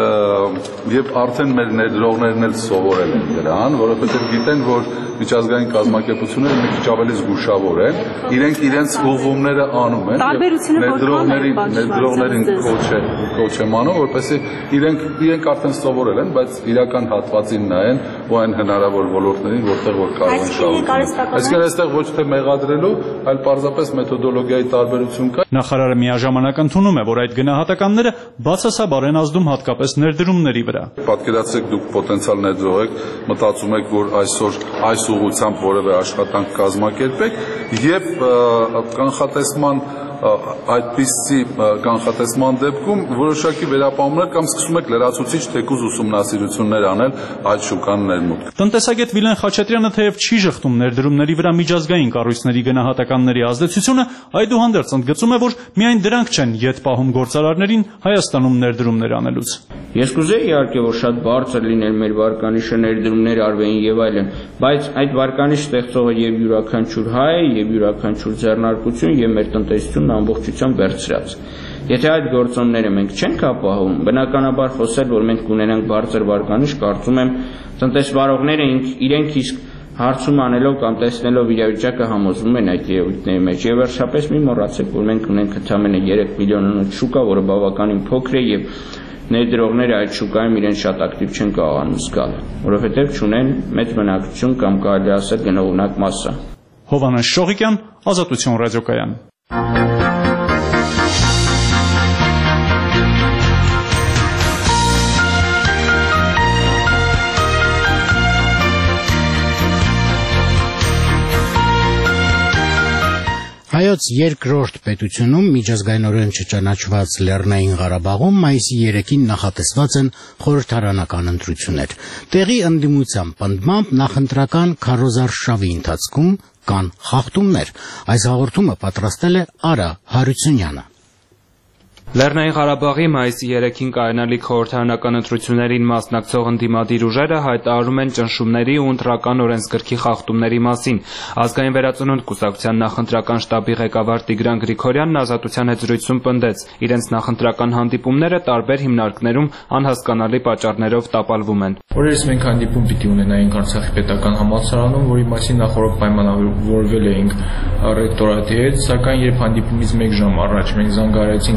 եւ արդեն մեր ներդրողներն էլ սովորել են դրան, որովհետեւ գիտեն, որ միջազգային կազմակերպությունները մի քիչ ավելի զգուշավոր են, իրենք իրենց ուղղումները անում են, ներդրողներին ներդրողներին կոչ են անում, որպեսզի իրենք իրենք արդեն սովորել են, բայց իրական հատվածին նայեն ու այն հնարավոր ոլորտներին, որտեղ որ կարող են շահարկել։ Այսինքն այստեղ ոչ թե մեղադրելու, այլ պարզապես մեթոդոլոգիայի տարբերություն կա։ Նախարարը միաժամանակ ընդունում է, որ այդ գնահատականները բացասաբար են ազդում հատկապես ներդրումների վրա։ Պատկերացրեք, դուք պոտենցիալ ներդրող եք, մտածում եք, որ այսօր այս ուղղությամբ որևէ աշխատանք կազմակերպեք եւ կանխատեսման այդպիսի կանխատեսման դեպքում որոշակի վերապահումներ կամ սկսում եք լրացուցիչ թեկուզ ուսումնասիրություններ անել այդ շուկան ներմուտք։ Տնտեսագետ Վիլեն Խաչատրյանը թեև չի շղթում ներդրումների վրա միջազգային կառույցների գնահատականների ազդեցությունը, այդուհանդերձ ընդգծում է, որ միայն դրանք չեն ետ պահում գործարարներին Հայաստանում ներդրումներ անելուց։ Ես կուզեի իհարկե, որ շատ բարձր լիներ մեր վարկանիշը, ներդրումներ արվեին եւ այլն, բայց այդ վարկանիշ ստեղծողը եւ յուրաքանչյուր հայ, եւ յուրաքանչյուր ձեռնարկություն եւ մեր տնտեսությունն ամբողջությամբ վերցրած։ Եթե այդ գործոնները մենք չենք ապահովում, բնականաբար խոսել, որ մենք կունենանք բարձր վարկանիշ, կարծում եմ տնտեսվարողները իրենք իսկ հարցում անելով կամ տեսնելով իրավիճակը համոզվում են այդ երևույթների մեջ։ Եվ վերջապես մի մոռացեք, որ մենք ունենք ընդամենը երեք միլիոնանոց շուկա, որը բավականին փոքր է եւ ներդրողները այդ շուկայում իրեն շատ ակտիվ չեն կարողանում զգալ, որովհետև չունեն մեծ բնակչություն կամ կարելի ասել գնողունակ մասսա։ Հովհաննես Շողիկյան, Ազատություն ռադիոկայան։ Հայոց երկրորդ պետությունում միջազգայնորեն չճանաչված Լեռնային Ղարաբաղում մայիսի երեքին նախատեսված են խորհրդարանական ընտրություններ։ Տեղի ընդդիմության պնդմամբ նախընտրական քարոզարշավի ընթացքում կան խախտումներ։ Այս հաղորդումը պատրաստել է Արա Հարությունյանը։ Լեռնային Ղարաբաղի մայիսի երեքին կայանալիք խորհրդարանական ընտրություններին մասնակցող ընդդիմադիր ուժերը հայտարարում են ճնշումների ու ընտրական օրենսգրքի խախտումների մասին։ Ազգային վերածնունդ կուսակցության նախընտրական շտաբի ղեկավար Տիգրան Գրիգորյանն Ազատության հետ զրույցում պնդեց, իրենց նախընտրական հանդիպումները տարբեր հիմնարկներում անհասկանալի պատճառներով տապալվում են։ Օրերս մենք հանդիպում պիտի ունենայինք Արցախի պետական համալսարանում, որի մասին նախորդ պայմանավորվել էինք ռեկտորատի հետ, սակայն երբ հանդիպումից մեկ ժամ առաջ մենք զանգահարեցինք ռեկտորատ,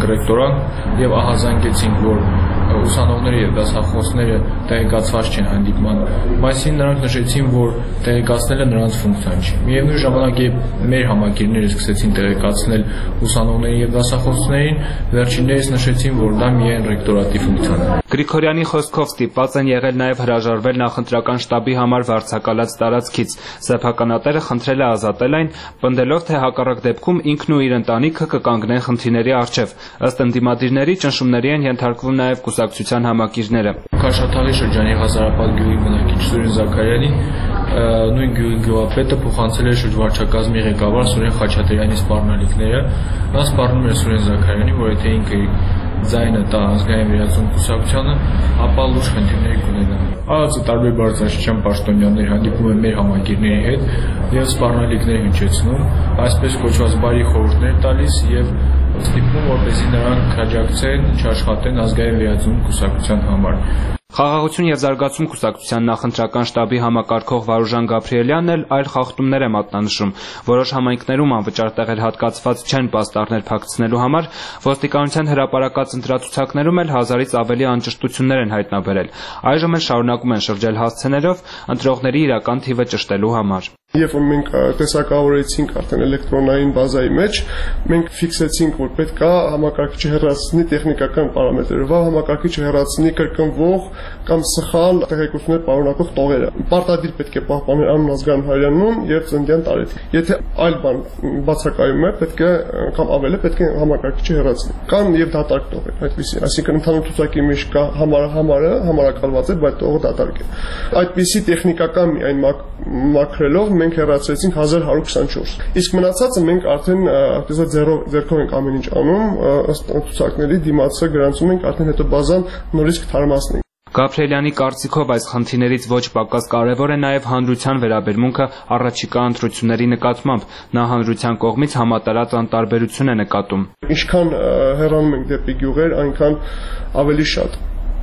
կանգ եւ ահազանգեցինք, որ ուսանողները եւ դասախոսները տեղեկացված չեն հանդիպման մասին, նրանք նշեցին, որ տեղեկացնելը նրանց ֆունկցիան չի։ Միևնույն ժամանակ, երբ մեր համակիրները սկսեցին տեղեկացնել ուսանողներին եւ դասախոսներին, վերջիններս նշեցին, որ դա միայն ռեկտորատի ֆունկցիան է։ Գրիգորյանի խոսքով ստիպված են եղել նաև հրաժարվել նախընտրական շտաբի համար վարձակալած տարածքից։ Սեփականատերը խնդրել է ազատել այն, պնդելով, թե հակառակ դեպքում ինքն ու իր ընտանիքը կկանգնեն խնդիրների առջև։ Ըստ ընդդիմադիրների, ճնշումների են ենթարկվում նաև կուսակցության համակիրները։ Քաշաթաղի շրջանի Ղազարապատ գյուղի բնակիչ Սուրեն Զաքարյանի նույն գյուղի գյուղապետը փոխանցել է շրջվարչակազմի ղեկավար Սուրեն Խաչատրյանի սպառնալիքները։ Նա սպառնում է Սուրեն Զաքարյանին, որ եթե ինքը ձայնը տա ազգային վերացում կուսակցությանը, ապա լուրջ խնդիրներ կունենա։ Արածը տարբեր բարձրաստիճան պաշտոնյաներ հանդիպում են մեր համակիրների հետ եւ սպառնալիքներ հնչեցնում, այսպես կոչված բարի խորհուրդներ տալիս եւ ստիպում, որպեսզի նրանք աջակցեն, չաշխատեն ազգային վերացում կուսակցության համար։ Խաղաղություն եւ զարգացում կուսակցության նախընտրական շտաբի համակարգող Վարուժան Գաբրիելյանն էլ այլ խախտումներ է մատնանշում։ Որոշ համայնքներում անվճար տեղեր հատկացված չեն պաստառներ փակցնելու համար, ոստիկանության հրապարակած ընտրացուցակներում էլ հազարից ավելի անճշտություններ են հայտնաբերել։ Այժմ էլ շարունակում են շրջել հասցեներով ընտրողների իրական թիվը ճշտելու համար։ Երբ որ մենք տեսակավորեցինք արդեն էլեկտրոնային բազայի մեջ, մենք ֆիքսեցինք, որ պետք է համակարգիչը հեռացնի տեխնիկական պարամետրերով, համակարգիչը հեռացնի կրկնվող կամ սխալ տեղեկություններ պարունակող տողերը։ Պարտադիր պետք է պահպանել անուն ազգային հայրենում եւ ծննդյան տարեթիվ։ Եթե այլ բան բացակայում է, պետք է կամ ավել է պետք է համակարգիչը հեռացնի։ Կան եւ դատարկ տողեր, այդպեսի, այսինքն ընդհանուր ցուցակի մեջ կա համարը համարը համարակալված է, բայց տողը դատարկ է։ Այդպեսի տեխնիկական միայն մաքրելով մենք հեռացրեցինք հազար հարյուր քսանչորս։ Իսկ մնացածը մենք արդեն այդպես ձեռքով ենք ամեն ինչ անում, ըստ ցուցակների դիմացը գրանցում ենք, արդեն հետո բազան նորից կթարմացնենք։ Գաբրիելյանի կարծիքով այս խնդիրներից ոչ պակաս կարևոր է նաև հանրության վերաբերմունքը առաջիկա ընտրությունների նկատմամբ։ Նա հանրության կողմից համատարած անտարբերություն է նկատում։ Ինչքան հեռանում ենք դեպի գյուղեր, այնքան ավելի շատ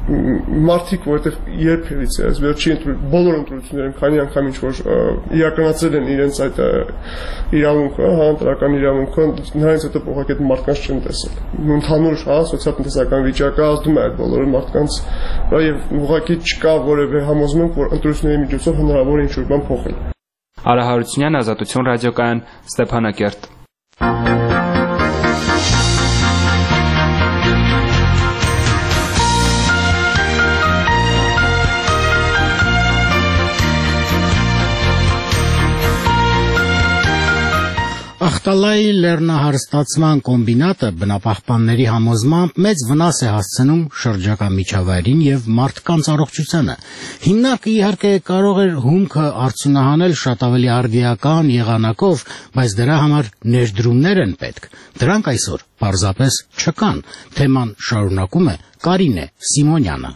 մարդիկ, որովհետև երբևից այս վերջի բոլոր ընտրություններում քանի անգամ ինչ որ իրականացրել են իրենց այդ իրավունքը, հանրական իրավունքը, նրանց հետո ուղղակի այդ մարդկանց չեն տեսել։ Ընդհանուր հա սոցիալ-տնտեսական վիճակը ազդում է այդ բոլոր մարդկանց վրա եւ ուղղակի չկա որևէ համոզմունք, որ ընտրությունների միջոցով հնարավոր է ինչ-որ բան փոխել։ Արա Հարությունյան, Ազատություն ռադիոկայան, Ստեփանակերտ։ Ախտալայի լեռնահարստացման կոմբինատը բնապահպանների համոզմամբ մեծ վնաս է հասցնում շրջակա միջավայրին եւ մարդկանց առողջությանը։ Հիմնարկը իհարկե կարող էր հումքը արդյունահանել շատ ավելի արդիական եղանակով, բայց դրա համար ներդրումներ են պետք։ Դրանք այսօր պարզապես չկան։ Թեման շարունակում է Կարինե Սիմոնյանը։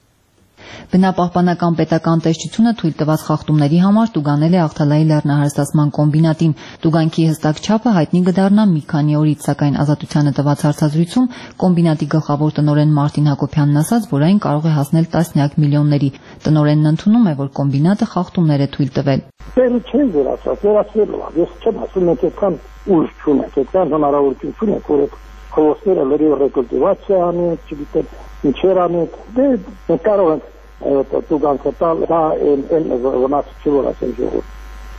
Բնապահպանական պետական տեսչությունը թույլ տված խախտումների համար տուգանել է Ախտալայի լեռնահարստացման կոմբինատին։ Տուգանքի հստակ չափը հայտնի կդառնա մի քանի օրից, սակայն Ազատությանը տված հարցազրույցում կոմբինատի գլխավոր տնօրեն Մարտին Հակոբյանն ասաց, որ այն կարող է հասնել տասնյակ միլիոնների։ Տնօրենն ընդունում է, որ կոմբինատը խախտումներ է թույլ տվել։ Դեռ չէ վերացած, վերացվելու է։ Ես չեմ ասում, մենք այդքան ուժ չունենք, այդքան հնարավորություն չունենք, որ այդ խոստերը լրիվ ռեկուլտիվացիա անենք, չգիտեմ, ինչեր անենք։ Դե մենք կարող ենք տուգանքը տալ, դա են վնաս չի որ ասել ժողովուրդ։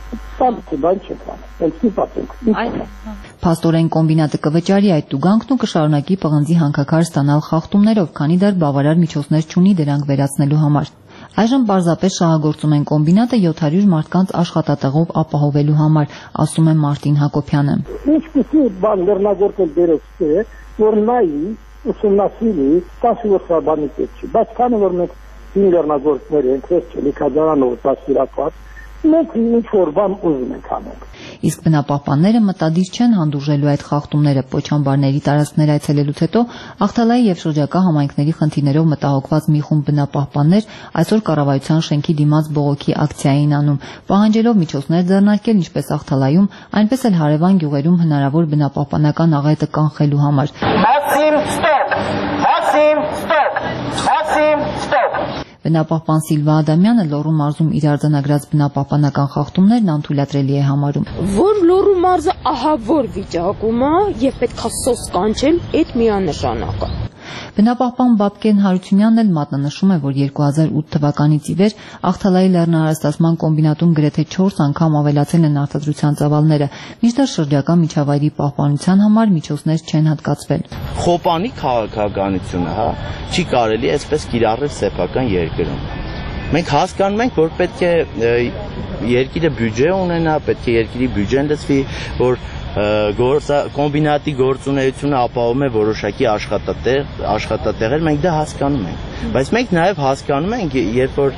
Սա բան չի կան, էլ ստիպած ենք։ Փաստորեն կոմբինատը կվճարի այդ տուգանքն ու կշարունակի պղնձի հանքաքար ստանալ խախտումներով, քանի դեռ բավարար միջոցներ չունի դրանք վերացնելու համար։ Այժմ պարզապես շահագործում են կոմբինատը յոթ հարյուր մարդկանց աշխատատեղով ապահովելու համար, ասում է Մարտին Հակոբյանը։ Ինչպեսի բան լեռնագործել բերեց է, որ նայի ուսումնասիրի, տասը որ սա բանի պետք չի, բայց քանի որ մենք լեռնագործներ ենք, ես չլիքադարանով դասիրակված, մենք ինչ-որ բան ուզում ենք անենք։ Իսկ բնապահպանները մտադիր չեն հանդուրժելու այդ խախտումները։ Պոչամբարների տարածքներ այցելելուց հետո Ախտալայի եւ շրջակա համայնքների խնդիրներով մտահոգված մի խումբ բնապահպաններ այսօր կառավարության շենքի դիմաց բողոքի ակցիա էին անում, պահանջելով միջոցներ ձեռնարկել ինչպես Ախտալայում, այնպես էլ հարևան գյուղերում հնարավոր բնապահպանական աղետը կանխելու համար։ Մաքսիմ ստոպ, Մաքսիմ ստոպ, Մաքսիմ ստոպ։ Բնապահպան Սիլվա Ադամյանը Լոռու մարզում իր արձանագրած բնապահպանական խախտումներն անթույլատրելի է համարում։ Որ Լոռու մարզը ահավոր վիճակում է եւ պետք է սոս կանչել, այդ միանշանակ է։ Բնապահպան Բաբկեն Հարությունյանն էլ մատնանշում է, որ երկու հազար ութ թվականից ի վեր Ախթալայի լեռնահարստացման կոմբինատում գրեթե չորս անգամ ավելացել են արտադրության ծավալները, մինչդեռ շրջակա միջավայրի պահպանության համար միջոցներ չեն հատկացվել։ Խոպանի քաղաքականությունը, հա, չի կարելի այսպես կիրառել սեփական երկրում։ Մենք հասկանում ենք, որ պետք է երկիրը բյուջե ունենա, պետք է երկրի բյուջեն լցվի, որ կոմբինատի գործունեությունը ապահովում է որոշակի աշխատատեղ, աշխատատեղեր, մենք դա հասկանում ենք։ Բայց մենք նաև հասկանում ենք, երբ որ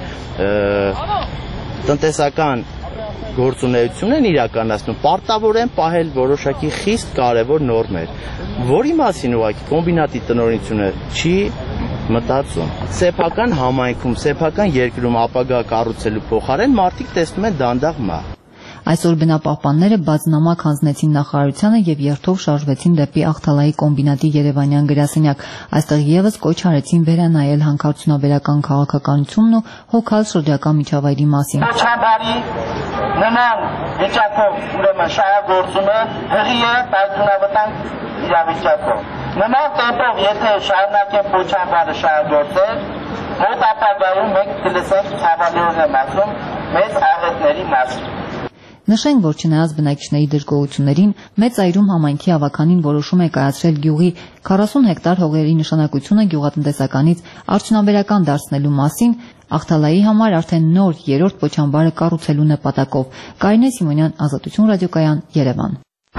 տնտեսական գործունեություն են իրականացնում, պարտավոր են պահել որոշակի խիստ կարևոր նորմեր, որի մասին ուղղակի կոմբինատի տնօրինությունը չի մտածում։ Սեփական համայնքում, սեփական երկրում ապագա կառուցելու փոխարեն մարդիկ տեսնում են դանդաղ մահ։ Այսօր բնապահպանները բացնամակ հանձնեցին նախարարությանը եւ երթով շարժվեցին դեպի Ախթալայի կոմբինատի երևանյան գրասենյակ։ Այստեղ եւս կոչ արեցին վերանայել հանքարդյունաբերական քաղաքականությունն ու հոգալ շրջակա միջավայրի մասին։ Չաբարի նման վիճակով ուրեմն շահագործումը հղի է պայթունավտանգ իրավիճակով։ Նման տեմպով եթե շարունակեն փոչաբարը շահագործել, մոտ ապագայում մենք կլսենք ցավալիորեն եմ ասում մեծ աղետների մասին։ Նշենք, որ չնայած բնակիչների դժգոհություններին, մեծ այրում համայնքի ավականին որոշում է կայացրել գյուղի քառասուն հեկտար հողերի նշանակությունը գյուղատնտեսականից արդյունաբերական դարձնելու մասին Ախթալայի համար արդեն նոր երրորդ փոչամբարը կառուցելու նպատակով։ Կարինե Սիմոնյան, Ազատություն ռադիոկայան, Երևան։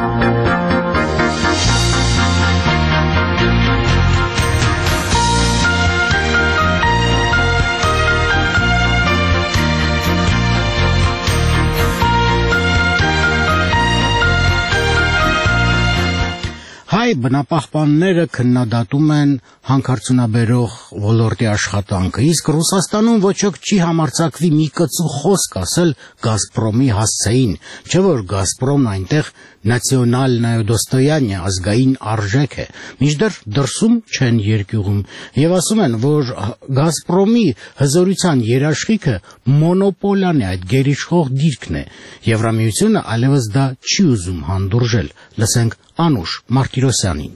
Հայ բնապահպանները քննադատում են հանքարդյունաբերող ոլորտի աշխատանքը, իսկ Ռուսաստանում ոչ ոք չի համարձակվի մի կծու խոսք ասել Գազպրոմի հասցեին, չէ որ Գազպրոմն այնտեղ նացիոնալնայ դոստոյանիա ազգային արժեք է, մինչդեռ դրսում չեն երկյուղում եւ ասում են, որ Գազպրոմի հզորության երաշխիքը մոնոպոլիան է, այդ գերիշխող դիրքն է։ Եվրամիությունը այլևս դա չի ուզում հանդուրժել։ Լսենք Անուշ Մարտիրոսյանին։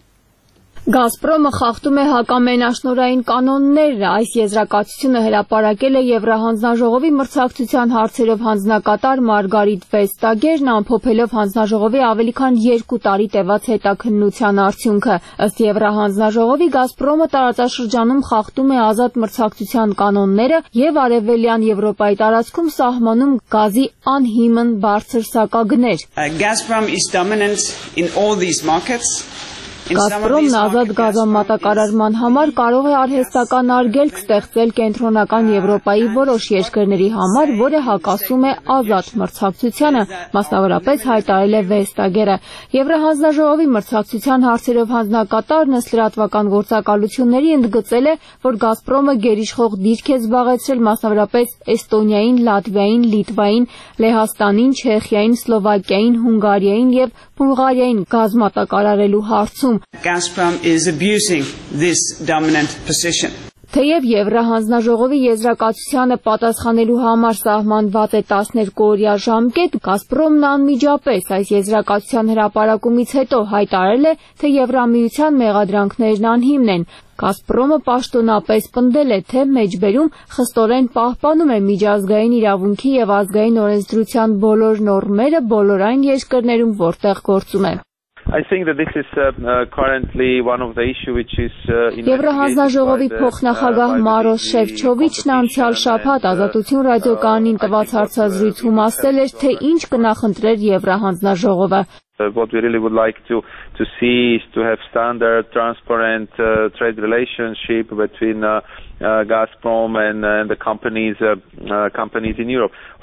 Գազպրոմը խախտում է հակամենաշնորհային կանոնները, այս եզրակացությունը հրապարակել է Եվրահանձնաժողովի մրցակցության հարցերով հանձնակատար Մարգարիտ Վեստագերն, ամփոփելով հանձնաժողովի ավելի քան երկու տարի տևած հետաքննության արդյունքը։ Ըստ Եվրահանձնաժողովի Գազպրոմը տարածաշրջանում խախտում է ազատ մրցակցության կանոնները եւ Արևելյան Եվրոպայի տարածքում սահմանում գազի անհիմն բարձր սակագներ։ Gazprom is dominant in all these markets. Գազպրոմն ազատ գազամատակարարման համար կարող է արհեստական արգելք ստեղծել կենտրոնական Եվրոպայի որոշ երկրների համար, որը հակասում է ազատ մրցակցությանը, մասնավորապես հայտարարել է Վեստագերը։ Եվրահանձնաժողովի մրցակցության հարցերով հանձնակատարն ըստ լրատվական գործակալությունների ընդգծել է, որ Գազպրոմը գերիշխող դիրք է զբաղեցրել մասնավորապես Էստոնիային, Լատվիային, Լիտվային, Լեհաստանին, Չեխիային, Սլովակիային, Հունգարիային եւ Բուլղարիային գազ մատակարարելու հարցում։ Gazprom is abusing this dominant position. Թեև Եվրահանձնաժողովի եզրակացությանը պատասխանելու համար սահմանված է տասներկու-օրյա ժամկետ, Գազպրոմն անմիջապես այս եզրակացության հրապարակումից հետո հայտարարել է, թե Եվրամիության մեղադրանքներն անհիմն են։ Գազպրոմը պաշտոնապես պնդել է, թե մեջբերում խստորեն պահպանում է միջազգային իրավունքի եւ ազգային օրենսդրության բոլոր նորմերը բոլոր այն երկրներում, որտեղ գործում է։ I think that this is uh, uh, currently one of the issue which is uh, Եվրահանձնաժողովի փոխնախագահ Մարոս Շևչովիչն անցյալ շաբաթ Ազատություն ռադիոկայանին տված հարցազրույցում ասել էր, թե ինչ կնախընտրեր Եվրահանձնաժողովը։ What we really would like to to see is to have standard, transparent uh, trade relationship between uh, uh, Gazprom and, uh, and the companies uh, uh, companies in Europe. Of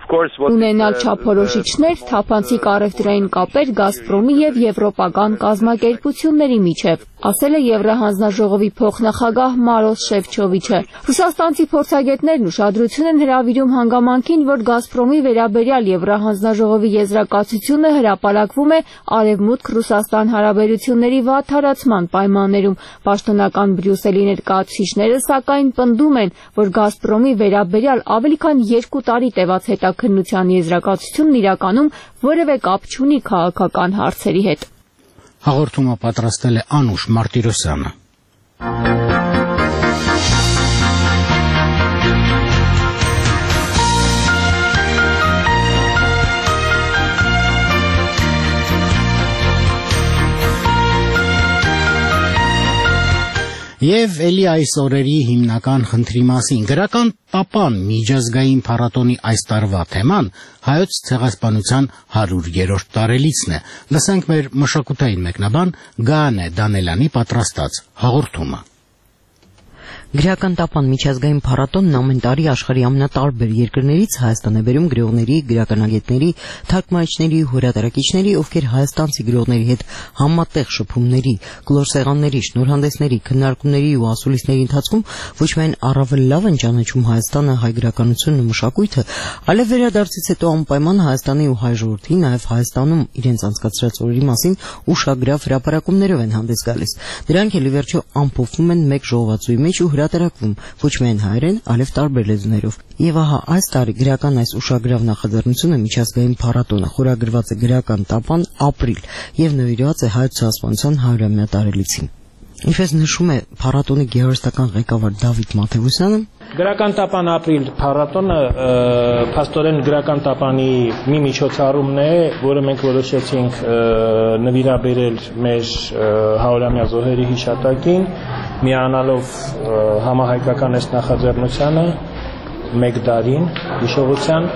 Ունենալ չափորոշիչներ, թափանցիկ առևտրային կապեր Գազպրոմի եւ եվրոպական կազմակերպությունների միջև, ասել է Եվրահանձնաժողովի փոխնախագահ Մարոս Շևչովիչը։ Ռուսաստանցի փորձագետներն ուշադրություն են հրավիրում հանգամանքին, որ Գազպրոմի վերաբերյալ Եվրահանձնաժողովի եզրակացությունը հրապարակվում է Արևմուտք Ռուսաստան հարաբերությունների վատթարացման պայմաններում։ Պաշտոնական Բրյուսելի ներկայացուցիչները սակայն պնդում են, որ Գազպրոմի վերաբերյալ ավելի քան երկու տարի տևած հետաքննության եզրակացությունն իրականում որևէ կապ չունի քաղաքական հարցերի հետ։ Հաղորդումը պատրաստել է Անուշ Մարտիրոսյանը։ Եվ էլի այս օրերի հիմնական խնդրի մասին գրական տապան միջազգային փառատոնի այս տարվա թեման հայոց ցեղասպանության հարյուրերորդ տարելիցն է։ Լսենք մեր մշակութային մեկնաբան Գանե Դանելյանի պատրաստած հաղորդումը։ Գրական տապան միջազգային փառատոնն ամեն տարի աշխարհի ամենատարբեր երկրներից Հայաստան է բերում գրողների, գրականագետների, թարգմանիչների, հրատարակիչների, ովքեր հայաստանցի գրողների հետ համատեղ շփումների, գլորսեղանների, շնորհանդեսների, քննարկումների ու ասուլիսների ընթացքում ոչ միայն առավել լավ են ճանաչում Հայաստանը, հայ գրականությունն ու մշակույթը, այլև վերադարձից հետո անպայման Հայաստանի ու հայ ժողովրդի, նաև Հայաստանում իրենց անցկացրած օրերի մասին ուշագրավ հրապարակումներով են հանդես գալիս։ Դրանք էլ ի վերջո ամփոփվում են մեկ ժողովածուի մեջ ու հրատարակվում ոչ միայն հայերեն, այլև տարբեր լեզուներով։ Եվ ահա այս տարի գրական այս ուշագրավ նախաձեռնությունը միջազգային փառատոնը խորագրված է գրական տապան ապրիլ եւ նվիրված է հայոց ցեղասպանության հարյուրամյա տարելիցին։ Ինչպես նշում է փառատոնի գեղարվեստական ղեկավար Դավիթ Մաթևոսյանը, Գրական տապան ապրիլ փառատոնը փաստորեն գրական տապանի մի միջոցառումն է, որը մենք որոշեցինք նվիրաբերել մեր հարյուրամյա զոհերի հիշատակին, միանալով համահայկական այս նախաձեռնությանը մեկ դարին հիշողության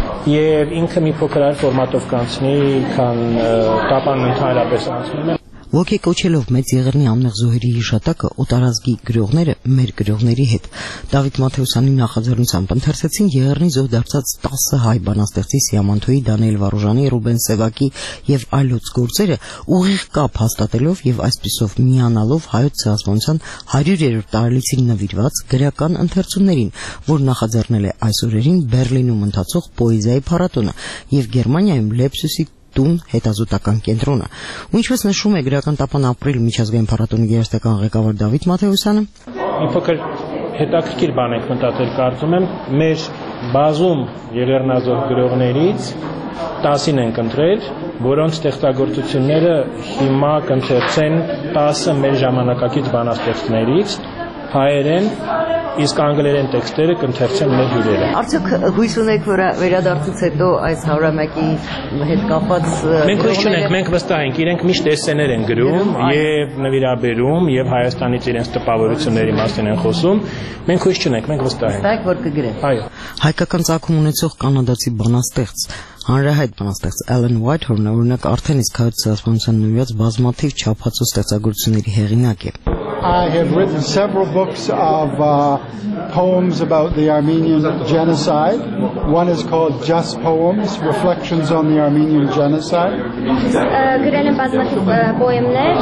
եւ ինքը մի փոքր այլ ֆորմատով կանցնի, քան տապանն ընդհանրապես անցնում է։ Ոգեկոչելով մեծ եղեռնի ամնեղ զոհերի հիշատակը օտարազգի գրողները մեր գրողների հետ Դավիթ Մաթևոսյանի նախաձեռնությամբ ընթերցեցին եղեռնի զոհ դարձած տասը հայ բանաստեղծի Սիամանթոյի, Դանիել Վարուժանի, Ռուբեն Սևակի եւ այլոց գործերը ուղիղ կապ հաստատելով եւ այսպիսով միանալով հայոց ցեղասպանության հարյուրերորդ տարելիցին նվիրված գրական ընթերցումներին, որ նախաձեռնել է այս օրերին Բերլինում ընթացող պոեզիայի փառատոնը եւ Գերմանիայում Լեպսուսի տուն հետազոտական կենտրոնը։ Ու ինչպես նշում է գրական տապան ապրիլ միջազգային փառատոնի գեղարվեստական ղեկավար Դավիթ Մաթևոսյանը, մի փոքր հետաքրքիր բան եք մտածել, կարծում եմ, մեր բազում եղեռնազոհ գրողներից տասին ենք ընտրել, որոնց ստեղծագործությունները հիմա կընթերցեն տասը մեր ժամանակակից բանաստեղծներից, հայերեն, իսկ անգլերեն տեքստերը կընթերցեն մեր հյուրերը։ Արդյոք հույս ունեք, որ վերադարձից հետո այս հարյուրամյակի հետ կապված Մենք հույս չունենք, մենք վստահ ենք, իրենք միշտ էսսեներ են գրում եւ նվիրաբերում եւ Հայաստանից իրենց տպավորությունների մասին են խոսում։ Մենք հույս չունենք, մենք վստահ ենք։ Վստահ որ կգրեն։ Այո։ Հայկական ծագում ունեցող կանադացի բանաստեղծ, հանրահայտ բանաստեղծ Ellen Whitehorn-ը օրինակ արդեն իսկ հայոց ցեղասպանության նվիրված բազմաթիվ չափածո ստեղծագործությունների հեղինակ է։ I have written several books of uh, poems about the Armenian genocide. One is called Just Poems, Reflections on the Armenian Genocide. Գրել եմ բազմաթիվ պոեմներ,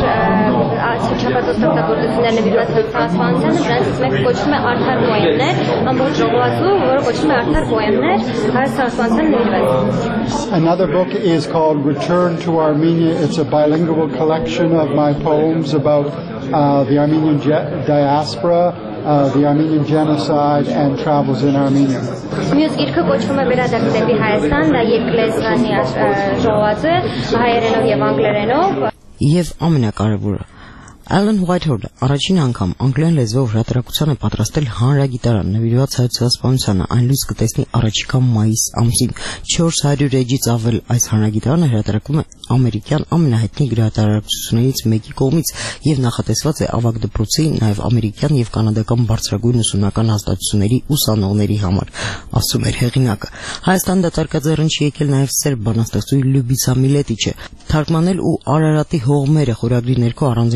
չափածո ստեղծագործություններ նվիրված ցեղասպանությանը, դրանցից մեկը կոչվում է Արդար պոեմներ, ամբողջ ժողովածու, որը կոչվում է Արդար պոեմներ, հայոց ցեղասպանությանը նվիրված։ Another book is called Return to Armenia. It's a bilingual collection of my poems about uh, the Armenian ge- diaspora, uh, the Armenian genocide, and travels in Armenia. Մյուս գիրքը կոչվում է Վերադարձ դեպի Հայաստան, դա երկլեզվանի ժողոված է, հայերենով եւ անգլերենով։ Եվ ամենակարևորը Ellen Whitehorn առաջին անգամ անգլերեն լեզվով հրատարակության է պատրաստել հանրագիտարան նվիրված հայոց ցեղասպանությանը, այն լույս կտեսնի առաջիկա մայիս ամսին։ չորս հարյուր էջից ավել այս հանրագիտարանը հրատարակվում է ամերիկյան ամենահայտնի գրահրատարակություններից մեկի կողմից եւ նախատեսված է ավագ դպրոցի, նաեւ ամերիկյան եւ կանադական բարձրագույն ուսումնական հաստատությունների ուսանողների համար, ասում էր հեղինակը։ Հայաստան դատարկաձեռն չի եկել նաեւ սերբ բանաստեղծուհի Լյուբիցա Միլետիչը, թարգմանել ու Արարատի հողմերը խորագրի ներքո առանձին ժողոված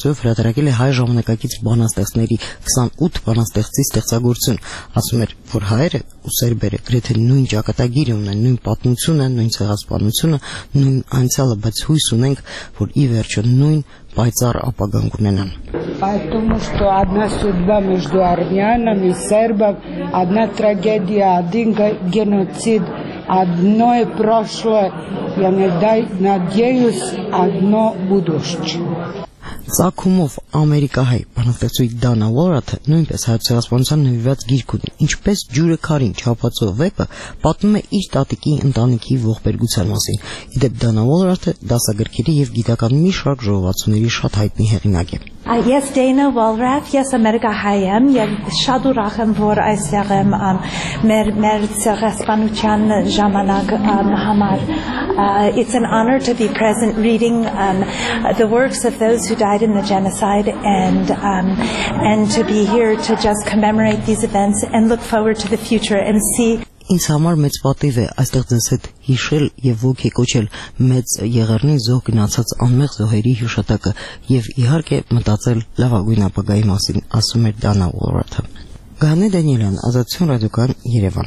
գործով հրատարակել է հայ ժամանակակից բանաստեղծների քսանութ բանաստեղծի ստեղծագործություն, ասում էր, որ հայերը ու սերբերը գրեթե նույն ճակատագիրը ունեն, նույն պատմությունը, նույն ցեղասպանությունը, նույն անցյալը, բայց հույս ունենք, որ ի վերջո նույն պայծառ ապագան կունենան։ Потому что одна судьба между армянами и сербами, одна трагедия, один геноцид, одно прошлое, я надеюсь, одно будущее. Ծագումով ամերիկահայ բանաստեղծուհի Դանա Լորաթը նույնպես հայոց ցեղասպանության նվիրված գիրք ունի, ինչպես ջուրը քարին չափածո վեպը պատմում է իր տատիկի ընտանիքի ողբերգության մասին։ Իդեպ Դանա Լորաթը դասագրքերի եւ գիտական մի շարք ժողովածուների շատ հայտնի հեղինակ է։ Ես Դանա Լորաթ, ես ամերիկահայ եմ եւ շատ ուրախ եմ, որ այստեղ եմ մեր մեր ցեղասպանության ժամանակ համար։ It's an honor to be present reading um, the works of those who died in the genocide and um, and to be here to just commemorate these events and look forward to the future and see. Ինձ համար մեծ պատիվ է այստեղ ձեզ հետ հիշել եւ ոգեկոչել մեծ եղեռնի զոհ գնացած անմեղ զոհերի հիշատակը եւ իհարկե մտածել լավագույն ապագայի մասին, ասում էր Դանա Լորաթը։ Գանե Դանիելյան, Ազատություն ռադիոկան, Երևան։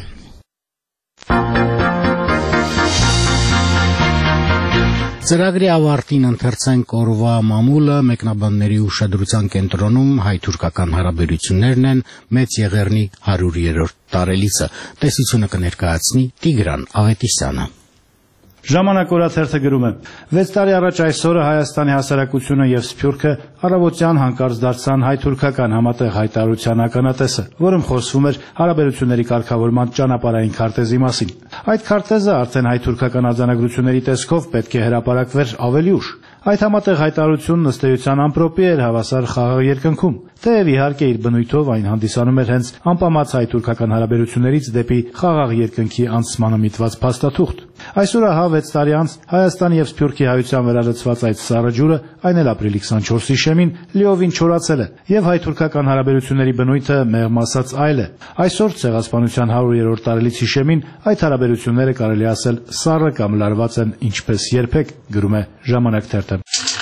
Ծրագրի ավարտին ընթերցենք օրվա մամուլը մեկնաբանների ուշադրության կենտրոնում հայ-թուրքական հարաբերություններն են Մեծ Եղեռնի հարյուրերորդ տարելիցը։ Տեսությունը կներկայացնի Տիգրան Ավետիսյանը։ Ժամանակ օրաթերթը գրում է. վեց տարի առաջ այսօրը Հայաստանի հասարակությունը եւ Սփյուռքը առավոտյան հանկարծ դարձան հայ-թուրքական համատեղ հայտարարության ականատեսը, որում խոսվում էր հարաբերությունների կարգավորման ճանապարհային քարտեզի մասին։ Այդ քարտեզը արդեն հայ-թուրքական արձանագրությունների տեսքով պետք է հրապարակվեր ավելի ուշ։ Այդ համատեղ հայտարարությունն ըստ էության ամպրոպի էր հավասար խաղաղ երկնքում, թեև իհարկե իր բնույթով այն հանդիսանում էր հենց անպամած հայ-թուրքական հարաբերություններից դեպի խաղաղ երկնքի անցմանը միտված փաստաթուղթ։ Այսօր ահա վեց տարի անց Հայաստանի եւ Սփյուռքի հայության վրա լցված այդ սառը ջուրը, այն էլ ապրիլի քսանչորսի շեմին լիովին չորացել է, եւ հայ-թուրքական հարաբերությունների բնույթը մեղմ ասած այլ է։ Այսօր ցեղասպանության հարյուրերորդ տարելիցի շեմին այդ հարաբերությունները կարելի ասել սառը կամ լարված են ինչպես երբեք, գրում է Ժամանակ թերթը։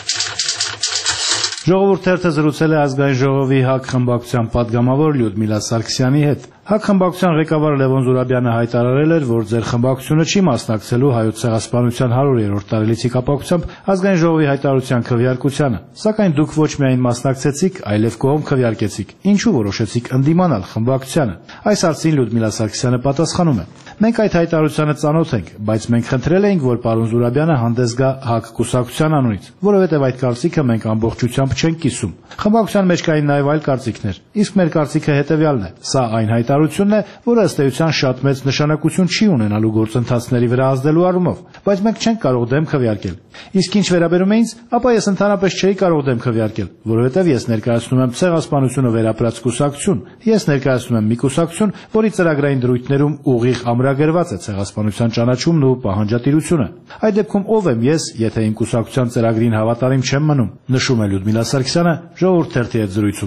Ժողովուրդ թերթը զրուցել է ազգային ժողովի ՀԱԿ խմբակցության պատգամավոր Լյուդմիլա Սարգսյանի հետ։ ՀԱԿ խմբակցության ղեկավար Լևոն Զուրաբյանը հայտարարել էր, որ ձեր խմբակցությունը չի մասնակցելու հայոց ցեղասպանության հարյուրերորդ տարելիցի կապակցությամբ ազգային ժողովի հայտարարության քվեարկությանը, սակայն դուք ոչ միայն մասնակցեցիք, այլև կողմ քվեարկեցիք։ Ինչու որոշեցիք ընդդիմանալ խմբակցությանը։ Այս հարցին Լյուդմիլա Սարգսյանը պատասխանում է. Մենք այդ հայտարարությանը ծանոթ ենք, բայց մենք խնդրել էինք, որ պարոն Զուրաբյանը հանդես գա ՀԱԿ կուսակցության անունից, որովհետև այդ կարծիքը մենք ամբողջությամբ չենք կիսում։ Խմբակցության մեջ կային նաև այլ կարծիքներ, իսկ մեր կարծիքը հետևյալն է. սա այն հայտարարությունն է, որը ըստ էության շատ մեծ նշանակություն չի ունենալու գործընթացների վրա ազդելու առումով, բայց մենք չենք կարող դեմ քվեարկել։ Իսկ ինչ վերաբերում է ինձ, ապա ես ընդհանրապես չէի կարող դեմ քվեարկել, որովհետև ես ներկայացնում եմ ցեղասպանությունը վերապրած կուսակցություն, ես ներկայացնում եմ մի կուսակցություն, որի ծրագրային դրույթներում ուղիղ ամրագրված է ցեղասպանության ճանաչումն ու պահանջատիրությունը։ Այդ դեպքում ով եմ ես, եթե իմ կուսակցության ծրագրին հավատարիմ չեմ մնում, նշում է Լյուդմիլա Սարգսյանը Ժողովուրդ թերթի հետ զրույցում։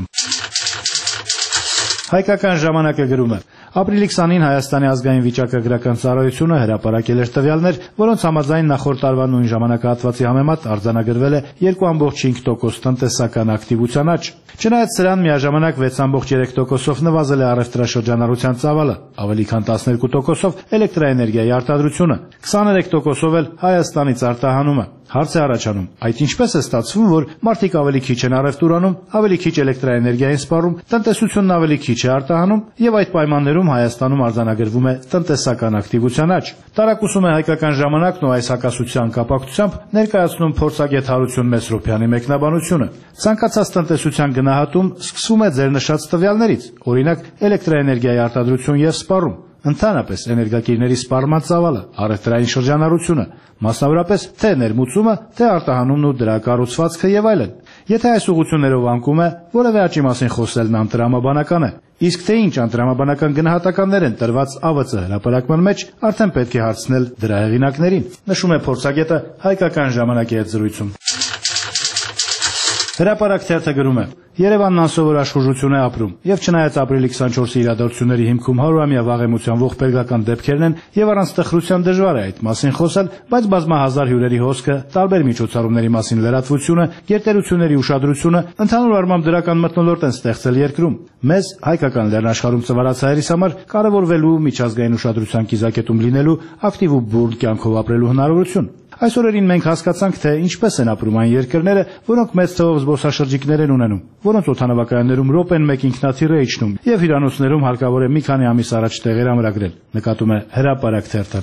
Հայկական ժամանակը գրում է. ապրիլի քսանին Հայաստանի ազգային վիճակագրական ծառայությունը հրապարակել էր տվյալներ, որոնց համաձայն նախորդ տարվա նույն ժամանակահատվածի համեմատ արձանագրվել է երկու կόμμα հինգ տոկոս տնտեսական ակտիվության աճ։ Չնայած սրան միաժամանակ վեց կόμма երեք տոկոսով նվազել է առևտրաշրջանառության ծավալը, ավելի քան տասներկու տոկոսով էլեկտրաէներգիայի արտադրությունը, քսաներեք տոկոսով էլ Հայաստանից արտահանումը։ Հարց է առաջանում, այդ ինչպես է ստացվում, որ մարդիկ ավելի քիչ են առևտուր անում, ավելի քիչ էլեկտրաէներգիա են սպառում, տնտեսությունն ավելի քիչ է արտահանում եւ այդ պայմաններում Հայաստանում արձանագրվում է տնտեսական ակտիվության աճ։ Տարակուսում է Հայկական ժամանակն ու այս հակասության կապակցությամբ ներկայացնում փորձագետ Հարություն Մեսրոպյանի մեկնաբանությունը։ Ցանկացած տնտեսության գնահատում սկսվում է ձեր նշած տվյալներից, օրինակ էլեկտրաէներգիայի արտադրություն եւ սպառում, ընդհանրապես էներգակիրների սպառման ծավալը, առևտրային շրջանառությունը, մասնավորապես թե ներմուծումը, թե արտահանումն ու դրա կառուցվածքը եւ այլն։ Եթե այս ուղղություններով անկում է, որևէ աճի մասին խոսելն անտրամաբանական է։ Իսկ թե ինչ անտրամաբանական գնահատականներ են տրված ԱՎԾ հրապարակման մեջ, արդեն պետք է հարցնել դրա հեղինակներին, նշում է փորձագետը Հայկական ժամանակի հետ զրույցում։ Հրապարակ թերթը գրում է. Երևանն անսովոր աշխուժություն է ապրում, եւ չնայած ապրիլի քսանչորսի իրադարձությունների հիմքում հարյուրամյա վաղեմության ողբերգական դեպքերն են եւ առանց տխրության դժվար է այդ մասին խոսել, բայց բազմահազար հյուրերի հոսքը, տարբեր միջոցառումների մասին լրատվությունը, գերտերությունների ուշադրությունը ընդհանուր առմամբ դրական մթնոլորտ են ստեղծել երկրում։ Մեզ հայկական լեռնաշխարհում ծվարած հայերիս համար կարևորվելու միջազգային ուշադրության կիզակետում լինելու ակտիվ ու բուրդ կյանքով ապրելու հնարավորություն։ Այս օրերին մենք հասկացանք, թե ինչպես են ապրում այն երկրները, որոնք մեծ թվով զբոսաշրջիկներ են ունենում, որոնց օդանավակայաններում րոպեն մեկ ինքնաթիռ է իջնում, եւ հյուրանոցներում հարկավոր է մի քանի ամիս առաջ տեղեր ամրագրել, նկատում է Հրապարակ թերթը։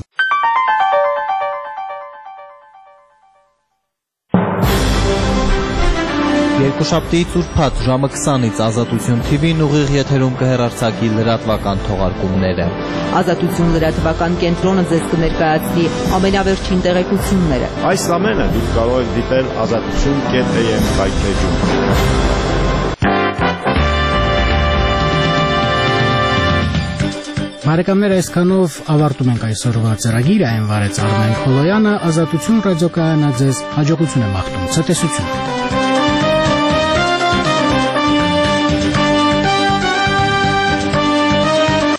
Երկուշաբթի ծուրփաթ ժամը քսանից Ազատություն Թի Վին ուղիղ եթերում կհեռարձակի լրատվական թողարկումները։ Ազատություն լրատվական կենտրոնը ձեզ կներկայացնի ամենավերջին տեղեկությունները։ Այս ամենը դուք կարող եք դիտել ազատություն կետ էյ էմ կայքեջում։ Բարեկամներ, այսքանով ավարտում ենք այսօրվա ծրագիրը, այն վարեց Արմեն Խոլոյանը, Ազատություն ռադիոկայանը ձեզ հաջողություն է մաղթում, ցտեսություն։